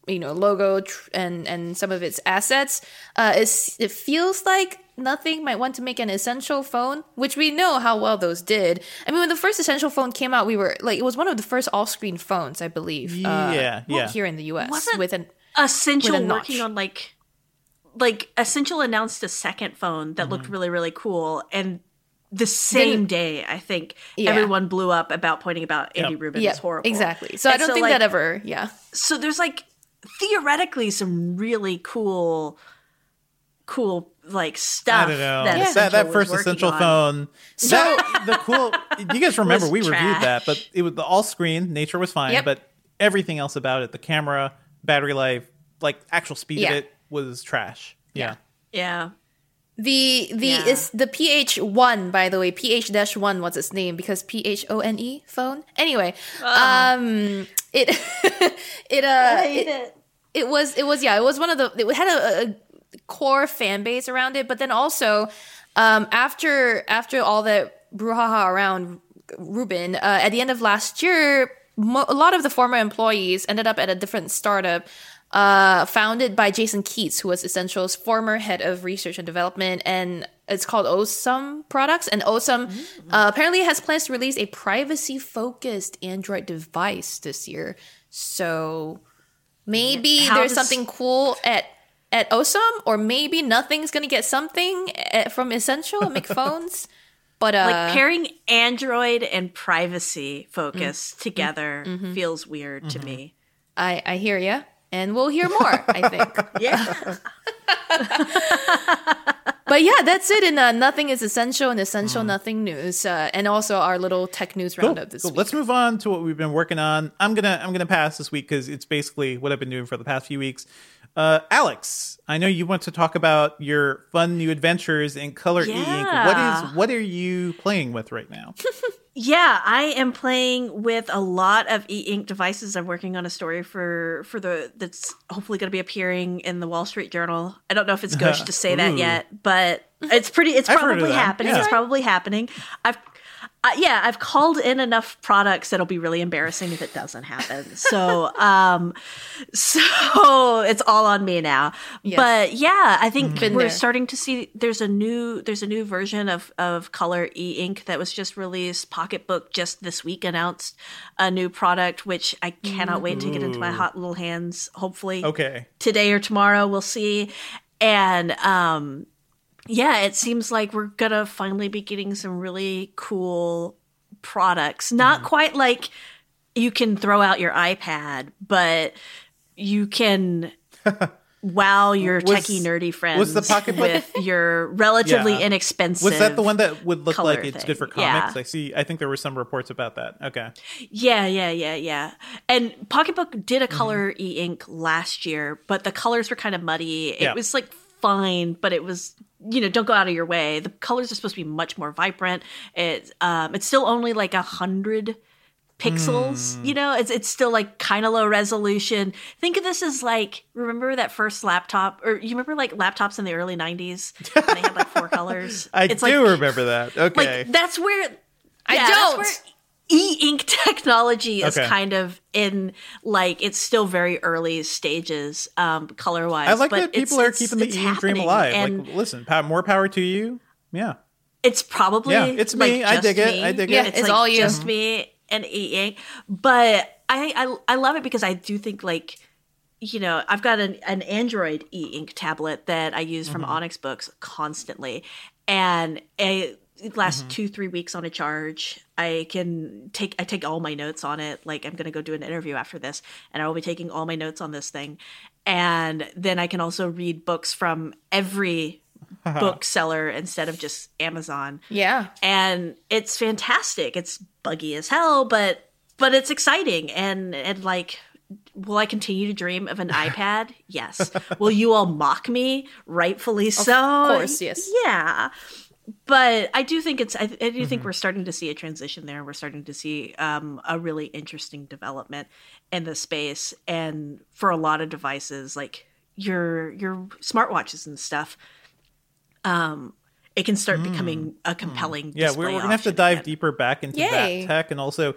you know, logo tr- and and some of its assets, uh, it's, it feels like Nothing might want to make an Essential phone, which we know how well those did. I mean, when the first Essential phone came out, we were like, it was one of the first off-screen phones, I believe. Yeah, uh, yeah. Here in the U S Wasn't with an Essential with a working notch. on like, like Essential announced a second phone that Mm-hmm. looked really really cool, and the same Then- day, I think Yeah. everyone blew up about pointing about Andy Yep. Rubin yeah, is horrible. exactly. So I And don't so, think like, that ever. Yeah, So there's like theoretically some really cool, cool like stuff. I don't know. That, Yeah. That, Essential that was first working Essential on. phone. That, the cool. You guys remember Was we reviewed trash. that, but it was the all screen. Nature was fine, Yep. but everything else about it, the camera, battery life, like actual speed Yeah. of it, was trash. Yeah. Yeah. the the Yeah. is the P H one, by the way. P H one, what's its name? Because P H O N E phone. Anyway, um, it it uh it, it. it was it was yeah it was one of the it had a, a core fan base around it, but then also um after after all that brouhaha around Rubin, uh, at the end of last year, mo- a lot of the former employees ended up at a different startup uh founded by Jason Keats, who was Essential's former head of research and development, and it's called Osum Products. And Osum uh, apparently has plans to release a privacy focused Android device this year, so maybe How there's does- something cool at at Osum, or maybe nothing's gonna get something at, from Essential at McPhones. But uh, Like pairing Android and privacy focus together feels weird to me. I I hear ya, and we'll hear more. I think. Yeah. But yeah, that's it. And uh, nothing is essential, and essential nothing news, uh, and also our little tech news Cool. roundup this Cool. week. Let's move on to what we've been working on. I'm gonna I'm gonna pass this week because it's basically what I've been doing for the past few weeks. Uh, Alex, I know you want to talk about your fun new adventures in Color E Ink. What Yeah. is what are you playing with right now? Yeah, I am playing with a lot of e-ink devices. I'm working on a story for for the that's hopefully going to be appearing in the Wall Street Journal. I don't know if it's gauche to say that Ooh. yet, but it's pretty. It's I've heard of probably them. happening. Yeah. It's probably happening. I've uh, yeah, I've called in enough products that'll be really embarrassing if it doesn't happen. So, um, so it's all on me now. Yes. But yeah, I think Been we're there. starting to see there's a new there's a new version of of Color E-Ink that was just released. Pocketbook just this week announced a new product, which I cannot wait to get into my hot little hands. Hopefully, Okay. today or tomorrow, we'll see. And um, yeah, it seems like we're gonna finally be getting some really cool products. Not quite like you can throw out your iPad, but you can wow your Was- techie nerdy friends was the Pocketbook- with your relatively Yeah. inexpensive. Was that the one that would look color like it's thing. good for Yeah. comics? I see. I think there were some reports about that. Okay. Yeah, yeah, yeah, yeah. And Pocketbook did a Mm-hmm. color e-ink last year, but the colors were kind of muddy. It Yeah. was like fine, but it was, you know, don't go out of your way. The colors are supposed to be much more vibrant. It um it's still only like a hundred pixels, Hmm. you know, it's it's still like kind of low resolution. Think of this as like, remember that first laptop, or you remember like laptops in the early nineties when they had like four colors? I It's do like, remember that. Okay. like that's where I yeah, that's don't. where e-ink technology is Okay. kind of in like it's still very early stages um color wise. I like but that people it's- are it's- keeping the it's e-ink dream happening, alive. and Like, listen, pow- more power to you. Yeah. it's probably Yeah, it's me. like, I just dig it. me. I dig Yeah, it. it's like all you. just me and e-ink. But I, I I love it because I do think like, you know, I've got an, an Android e-ink tablet that I use from Mm-hmm. Onyx Books constantly, and it lasts Mm-hmm. two three weeks on a charge. I can take I take all my notes on it. Like I'm gonna go do an interview after this, and I will be taking all my notes on this thing, and then I can also read books from every bookseller instead of just Amazon. Yeah. And it's fantastic. It's buggy as hell, but but it's exciting, and and like, will I continue to dream of an iPad? Yes. Will you all mock me? Rightfully so. Of course, yes. Yeah. But I do think it's. I, I do think we're starting to see a transition there. We're starting to see um, a really interesting development in the space, and for a lot of devices, like your your smartwatches and stuff, um, it can start becoming a compelling. Yeah, we're, display we're gonna have to option dive again. deeper back into Yay. that tech, and also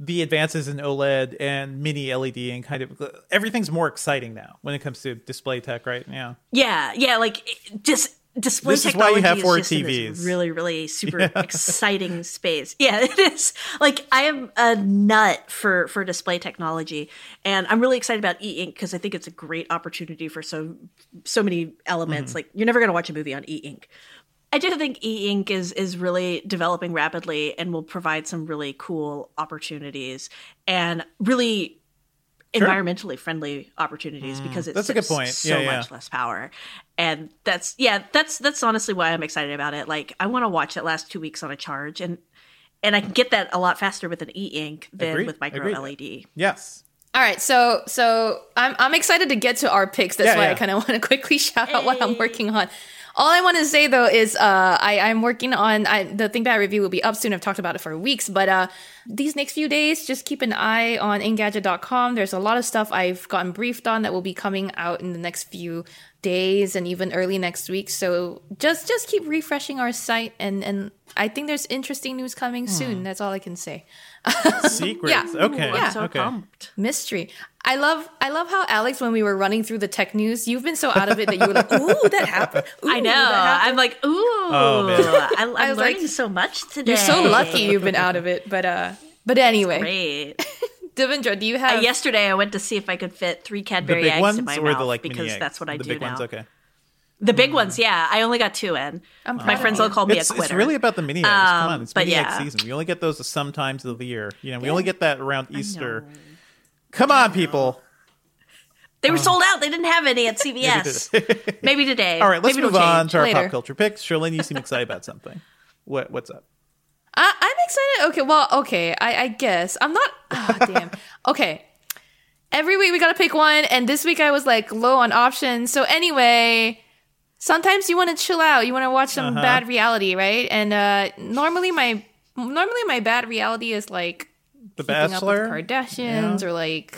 the advances in OLED and mini L E D and kind of everything's more exciting now when it comes to display tech, right? Yeah. Yeah, yeah, like just display this technology is why you have is four just in T this Vs. really, really super Yeah. exciting space. Yeah, it is. Like I am a nut for for display technology, and I'm really excited about e-ink because I think it's a great opportunity for so so many elements. Mm-hmm. Like you're never going to watch a movie on e-ink. I do think e-ink is is really developing rapidly and will provide some really cool opportunities and really Sure. environmentally friendly opportunities because it's that's a good point. so Yeah, yeah. much less power. And that's yeah, that's that's honestly why I'm excited about it. Like I want to watch it last two weeks on a charge, and and I can get that a lot faster with an e-ink than Agreed. with micro Agreed. L E D. Yes. All right, so so I'm I'm excited to get to our picks. That's Yeah, why yeah. I kind of want to quickly shout out what I'm working on. All I want to say though is uh, I I'm working on I, the ThinkPad review will be up soon. I've talked about it for weeks, but uh, these next few days, just keep an eye on Engadget dot com. There's a lot of stuff I've gotten briefed on that will be coming out in the next few days and even early next week. So just just keep refreshing our site, and and I think there's interesting news coming soon. That's all I can say. Secrets. Yeah. Okay. Ooh, I'm so okay. pumped. Mystery. I love I love how Alex, when we were running through the tech news, you've been so out of it that you were like, ooh, that happened. Ooh, I know. that happened." I'm like, ooh, Oh, man. I, I'm I was learning like, so much today. You're so lucky you've been out of it. But uh but anyway. Great. Devendra, do you Uh, have yesterday, I went to see if I could fit three The Cadbury big eggs ones in my or mouth the like because mini eggs? that's what I the do big now. ones. Okay. The big ones, yeah. I only got two in. I'm My proud friends of all you. call me It's, a quitter. it's really about the mini eggs. Come Um, on, it's but mini egg yeah. season. We only get those sometimes of the year. You know, we only get that around Easter. Come on, people. They were sold out. They didn't have any at C V Maybe S. today. Maybe today. All right, let's Maybe move it'll on change. to our Later. pop culture picks. Charlene, you seem excited about something. What What's up? I, I'm excited. Okay, well, okay, I, I guess. I'm not oh, damn. Okay. Every week we gotta pick one, and this week I was like low on options. So anyway, sometimes you want to chill out. You want to watch some Uh-huh. bad reality, right? And uh normally my normally my bad reality is like The Keeping Up Bachelor. with the Kardashians Yeah. or like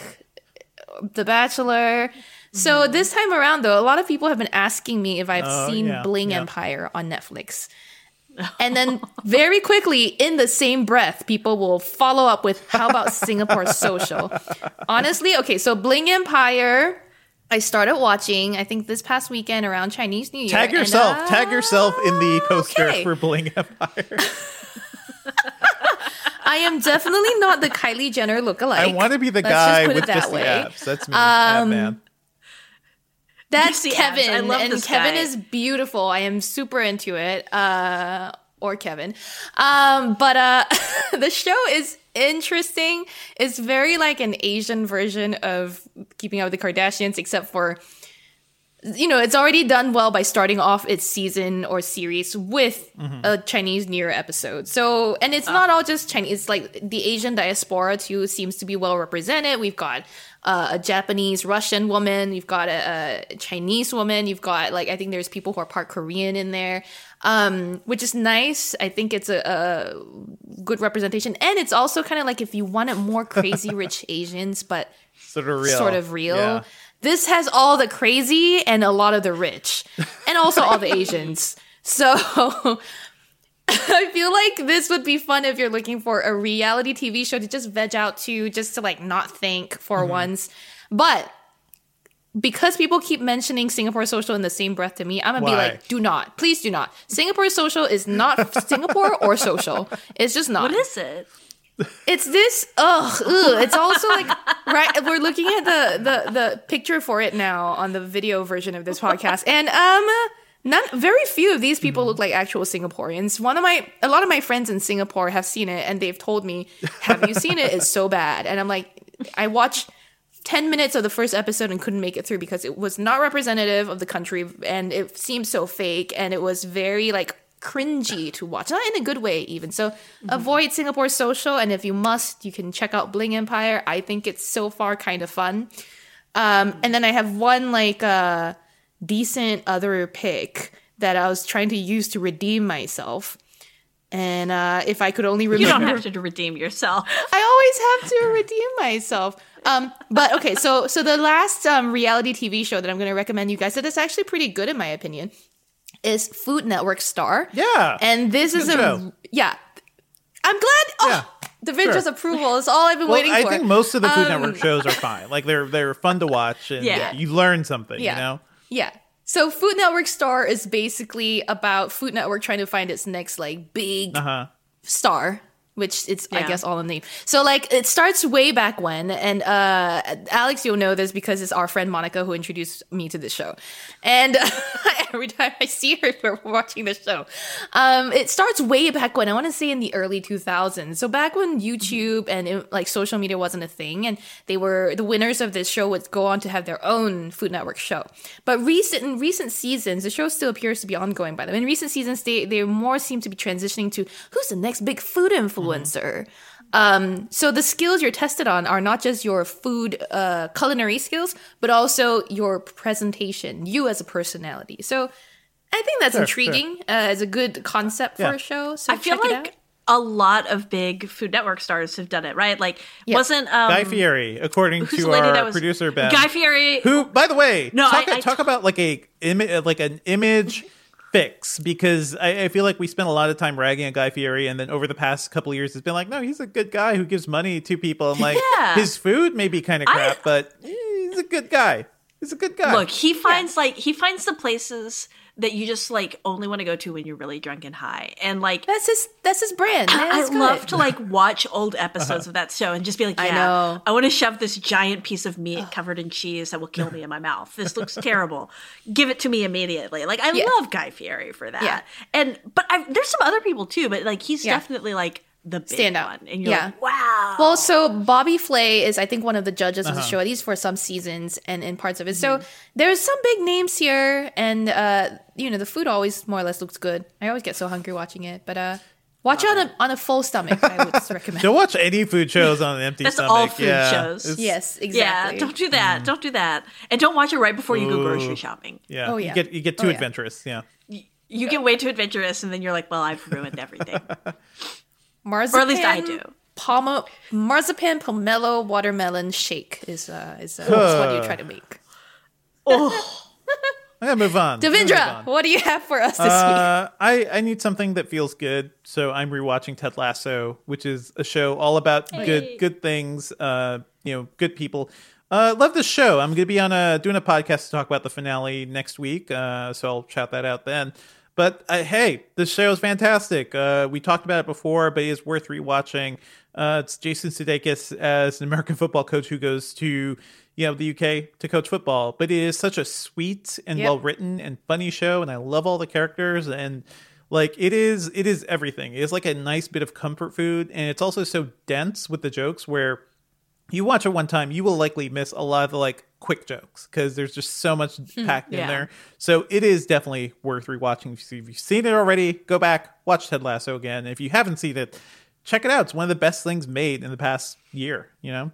The Bachelor. So this time around, though, a lot of people have been asking me if I've Oh, seen yeah, Bling yeah. Empire on Netflix. And then very quickly, in the same breath, people will follow up with, how about Singapore Social? Honestly, okay, so Bling Empire, I started watching, I think this past weekend around Chinese New Year. Tag and, yourself. uh, Tag yourself in the poster okay. for Bling Empire. I am definitely not the Kylie Jenner lookalike. I want to be the Let's guy just put it with that just the way. abs. That's me. Ab Um, man. That's You see abs. Kevin, I love and this Kevin guy. is beautiful. I am super into it. Uh, or Kevin, um, but uh, the show is interesting. It's very like an Asian version of Keeping Up with the Kardashians, except for, you know, it's already done well by starting off its season or series with a Chinese New Year episode. So, and it's not all just Chinese. It's like the Asian diaspora too seems to be well represented. We've got uh, a Japanese Russian woman. You've got a, a Chinese woman. You've got like, I think there's people who are part Korean in there, um, which is nice. I think it's a, a good representation. And it's also kind of like if you wanted more crazy rich Asians, but Sort of real. sort of real. Yeah. This has all the crazy and a lot of the rich, and also all the Asians. So I feel like this would be fun if you're looking for a reality T V show to just veg out to, just to like not think for Mm-hmm. once. But because people keep mentioning Singapore Social in the same breath to me, I'm gonna Why? be like, do not, please do not. Singapore Social is not Singapore or social. It's just not. What is it? It's this. Ugh, ugh. It's also like right. We're looking at the the the picture for it now on the video version of this podcast, and um, none. Very few of these people look like actual Singaporeans. One of my, a lot of my friends in Singapore have seen it, and they've told me, "Have you seen it? It's so bad." And I'm like, I watched ten minutes of the first episode and couldn't make it through because it was not representative of the country, and it seemed so fake, and it was very like cringy to watch, not in a good way even. So mm-hmm. avoid Singapore Social, and if you must, you can check out Bling Empire. I think it's so far kind of fun. Um, and then I have one like uh, decent other pick that I was trying to use to redeem myself. And uh, if I could only remember, You don't have to redeem yourself. I always have to redeem myself. Um, but okay, so so the last um, reality T V show that I'm going to recommend you guys, that is actually pretty good in my opinion, is Food Network Star. Yeah. And this Good is a show. yeah. I'm glad. Oh, Yeah. Davindra's Sure. approval is all I've been Well, waiting I for. think most of the Food Um, Network shows are fine. Like they're they're fun to watch, and Yeah. you learn something. Yeah. You know. Yeah. So Food Network Star is basically about Food Network trying to find its next like big Uh huh. star, which it's I Yeah. guess all in the name. So like it starts way back when, and uh Alex, you'll know this because it's our friend Monica who introduced me to this show. And every time I see her, we're watching the show. Um, it starts way back when, I want to say in the early two thousands. So back when YouTube and it, like social media wasn't a thing, and they were the winners of this show would go on to have their own Food Network show. But recent in recent seasons, the show still appears to be ongoing by them. In recent seasons, they they more seem to be transitioning to who's the next big food influencer. Um, so the skills you're tested on are not just your food, uh, culinary skills, but also your presentation, you as a personality. So I think that's Sure, intriguing uh, as a good concept for Yeah. a show. So I feel check it like out. a lot of big Food Network stars have done it, right? Like, Yeah. wasn't um, Guy Fieri, according who's to the lady our that was producer Ben, Guy Fieri? who, by the way, No, talk, I- I- talk about like a imi- like an image fix, because I, I feel like we spent a lot of time ragging on Guy Fieri, and then over the past couple of years, it's been like, no, he's a good guy who gives money to people, and like Yeah. his food may be kind of crap, but he's a good guy. He's a good guy. Look, he finds like he finds the places that you just like only want to go to when you're really drunk and high, and like. That's his that's his brand. Man. I That's good. love to like watch old episodes of that show and just be like, yeah, I know. I want to shove this giant piece of meat covered in cheese that will kill me in my mouth. This looks terrible. Give it to me immediately. Like I Yeah. love Guy Fieri for that. Yeah. And but I, there's some other people too, but like he's Yeah. definitely like the big Standout. one. And you're Yeah. like, wow. Well, so Bobby Flay is, I think, one of the judges Uh-huh. of the show, at least for some seasons and in parts of it. Mm-hmm. So there's some big names here, and uh, you know, the food always more or less looks good. I always get so hungry watching it, but uh, watch it on a on a full stomach. I would recommend. Don't watch any food shows on an empty That's stomach. all food yeah. shows. It's- Yes, yeah, exactly. don't do that. Don't do that. And don't watch it right before you go grocery shopping. Yeah. Oh, You yeah. get you get too Oh, yeah. adventurous. Yeah. You get way too adventurous, and then you're like, well, I've ruined everything. Marzipan, Or at least I do. Pomo, marzipan pomelo watermelon shake is uh, is, uh, is what you try to make. Oh, I gotta move on. Move Davindra, on. what do you have for us this week? Uh, I, I need something that feels good, so I'm rewatching Ted Lasso, which is a show all about good good things, uh, you know, good people. Uh, love this show. I'm gonna be on a doing a podcast to talk about the finale next week, uh, so I'll shout that out then. But uh, hey, this show is fantastic. Uh, we talked about it before, but it is worth rewatching. Uh, it's Jason Sudeikis as an American football coach who goes to you know the U K to coach football. But it is such a sweet and Yep. well written and funny show, and I love all the characters, and like it is it is everything. It is like a nice bit of comfort food, and it's also so dense with the jokes where you watch it one time, you will likely miss a lot of the like quick jokes because there's just so much packed in yeah. there. So it is definitely worth rewatching. If you've seen it already, go back, watch Ted Lasso again. And if you haven't seen it, check it out. It's one of the best things made in the past year, you know?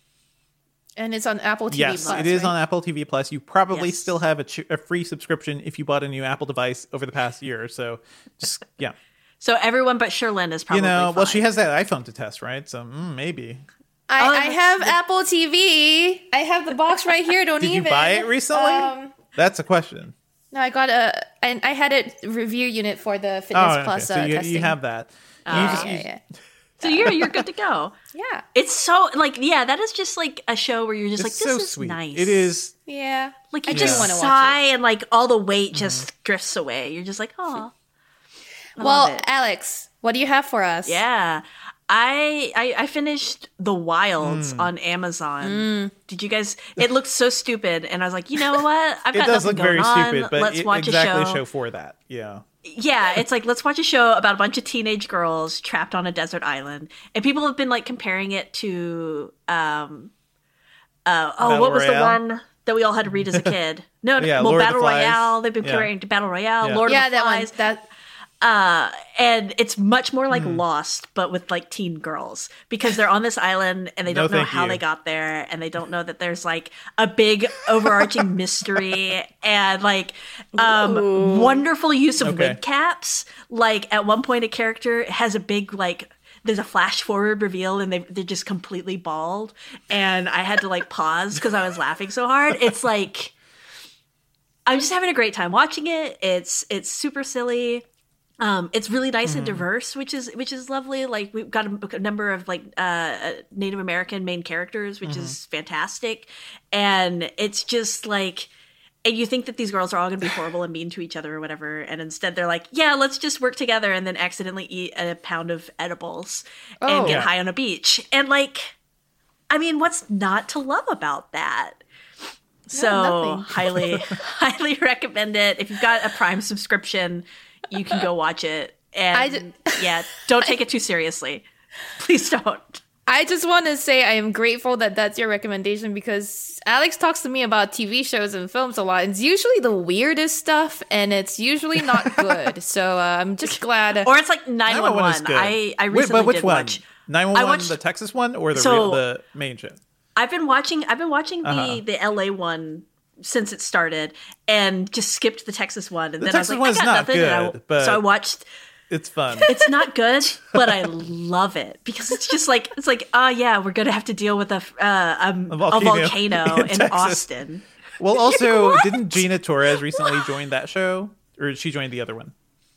And it's on Apple T V Yes, Plus, it is right? on Apple T V Plus. You probably Yes. still have a, ch- a free subscription if you bought a new Apple device over the past year. So just, yeah. so everyone but Sherlyn is probably You know, well, fine. she has that iPhone to test, right? So mm, maybe. I, Oh, I that's- have Apple T V. I have the box right here. Don't Did you even. buy it recently? Um, That's a question. no, I got a, and I had a review unit for the Fitness Oh, okay. Plus So uh, you, testing. you have that. You yeah, just- yeah, yeah. So you're you're good to go. Yeah. It's so like yeah, that is just like a show where you're just It's like this so is sweet. nice. It is. Yeah. like you I do just wanna watch sigh and like all the weight just drifts away. You're just like oh. Well, Alex, what do you have for us? Yeah. I, I I finished The Wilds on Amazon. Did you guys? It looks so stupid, and I was like, you know what? I've It got does nothing look very going on. stupid, but Let's it, watch exactly a show. for that. Yeah. Yeah, it's like let's watch a show about a bunch of teenage girls trapped on a desert island, and people have been like comparing it to um, uh, oh, Battle what was Royale? the one that we all had to read as a kid? No, no Yeah, well, Lord of the Battle Flies. Royale. They've been Yeah. comparing it to Battle Royale, Yeah. Lord Yeah, of the that one. Flies. That Uh, and it's much more like Hmm. Lost, but with like teen girls because they're on this island and they No, don't know thank how you. they got there, and they don't know that there's like a big overarching mystery and like um, wonderful use of Okay. wig caps. Like at one point, a character has a big like. There's a flash forward reveal and they they're just completely bald, and I had to like pause because I was laughing so hard. It's like I'm just having a great time watching it. It's it's super silly. Um, it's really nice mm-hmm. and diverse, which is which is lovely. Like we've got a, a number of like uh, Native American main characters, which mm-hmm. is fantastic, and it's just like, and you think that these girls are all going to be horrible and mean to each other or whatever, and instead they're like, yeah, let's just work together, and then accidentally eat a pound of edibles oh, and get yeah. high on a beach, and like, I mean, what's not to love about that? So no, highly, highly recommend it. If you've got a Prime subscription, you can go watch it. And I just, yeah, don't take it too seriously. Please don't. I just want to say I am grateful that that's your recommendation, because Alex talks to me about T V shows and films a lot. It's usually the weirdest stuff, and it's usually not good. So uh, I'm just glad. Or it's like nine one one. I, I recently Wait, but which did one? watch. nine one one, the Texas one, or the so, real, the main show? I've been watching. I've been watching the uh-huh. the L A one since it started, and just skipped the Texas one. And the then Texas I was like, I got not nothing. good, and I, but so I watched. It's fun. It's not good, but I love it because it's just like it's like oh yeah, we're gonna have to deal with a uh, um, a volcano, a volcano in, in Austin. Well, also, didn't Gina Torres recently join that show, or did she join the other one?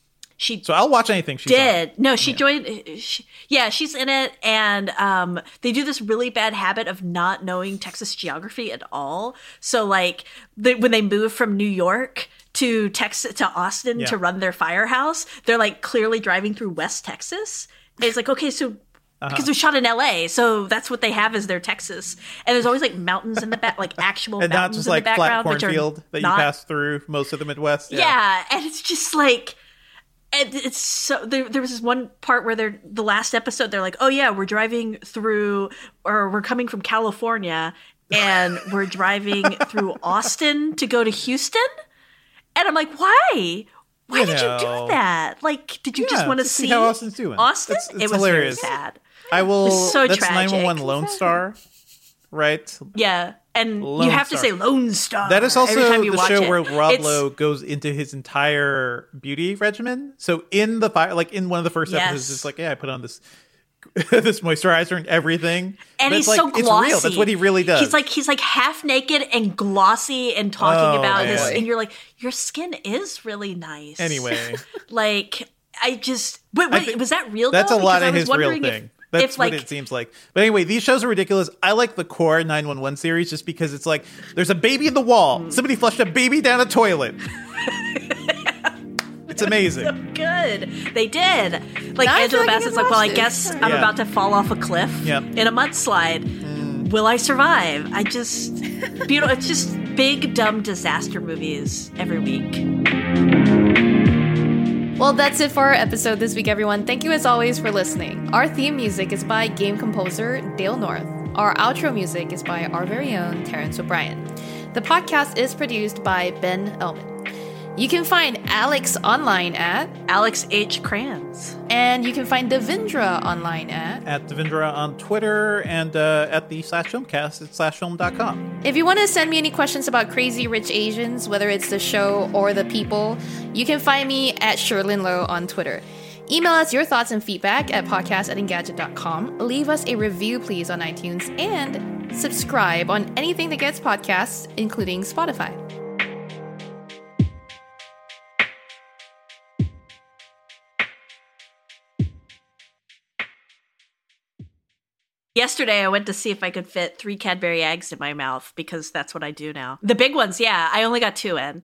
She so I'll watch anything she did. On. No, she yeah. joined. She, yeah, she's in it, and um, they do this really bad habit of not knowing Texas geography at all. So, like, they, when they move from New York to Texas to Austin yeah. to run their firehouse, they're like clearly driving through West Texas. And it's like, okay, so. Uh-huh. Because it was shot in L A, so that's what they have is their Texas. And there's always like mountains in the back, like actual and mountains not just in the like flat background, cornfield that not... you pass through most of the Midwest. Yeah, yeah and it's just like. And it's so there. There was this one part where they're the last episode. They're like, "Oh yeah, we're driving through, or we're coming from California, and we're driving through Austin to go to Houston." And I'm like, "Why? Why you did know. you do that? Like, did you yeah, just want to see see how Austin's doing? Austin? It's, it's it was hilarious. very sad. I will. It was so that's tragic. nine one one Lone Star, right? Yeah. And Lone you have Star. to say Lone Star. That is every also time you the watch show it. where Rob It's, Lowe goes into his entire beauty regimen. So in the fire, like in one of the first yes. episodes, it's like, yeah, I put on this this moisturizer and everything. And but he's it's like, so glossy. It's real. That's what he really does. He's like he's like half naked and glossy and talking oh, about man. this, and you're like, your skin is really nice. Anyway, like I just wait, wait was that real? That's though? a lot because of his real thing. If, That's if, what like, it seems like. But anyway, these shows are ridiculous. I like the core nine one one series just because it's like there's a baby in the wall. Mm. Somebody flushed a baby down a toilet. It's amazing. So good. They did. Like now Angela like Bassett's like, well, I guess I'm yeah. about to fall off a cliff yep. in a mudslide. Mm. Will I survive? I just beautiful. It's just big dumb disaster movies every week. Well, that's it for our episode this week, everyone. Thank you as always for listening. Our theme music is by game composer Dale North. Our outro music is by our very own Terrence O'Brien. The podcast is produced by Ben Elman. You can find Alex online at Alex H. Kranz. And you can find Devindra online at At Devindra on Twitter and uh, at the slash filmcast at slash film dot com. If you want to send me any questions about Crazy Rich Asians, whether it's the show or the people, you can find me at Sherlyn Lowe on Twitter. Email us your thoughts and feedback at podcast at engadget dot com. Leave us a review, please, on iTunes, and subscribe on anything that gets podcasts, including Spotify. Yesterday, I went to see if I could fit three Cadbury eggs in my mouth because that's what I do now. The big ones, yeah. I only got two in.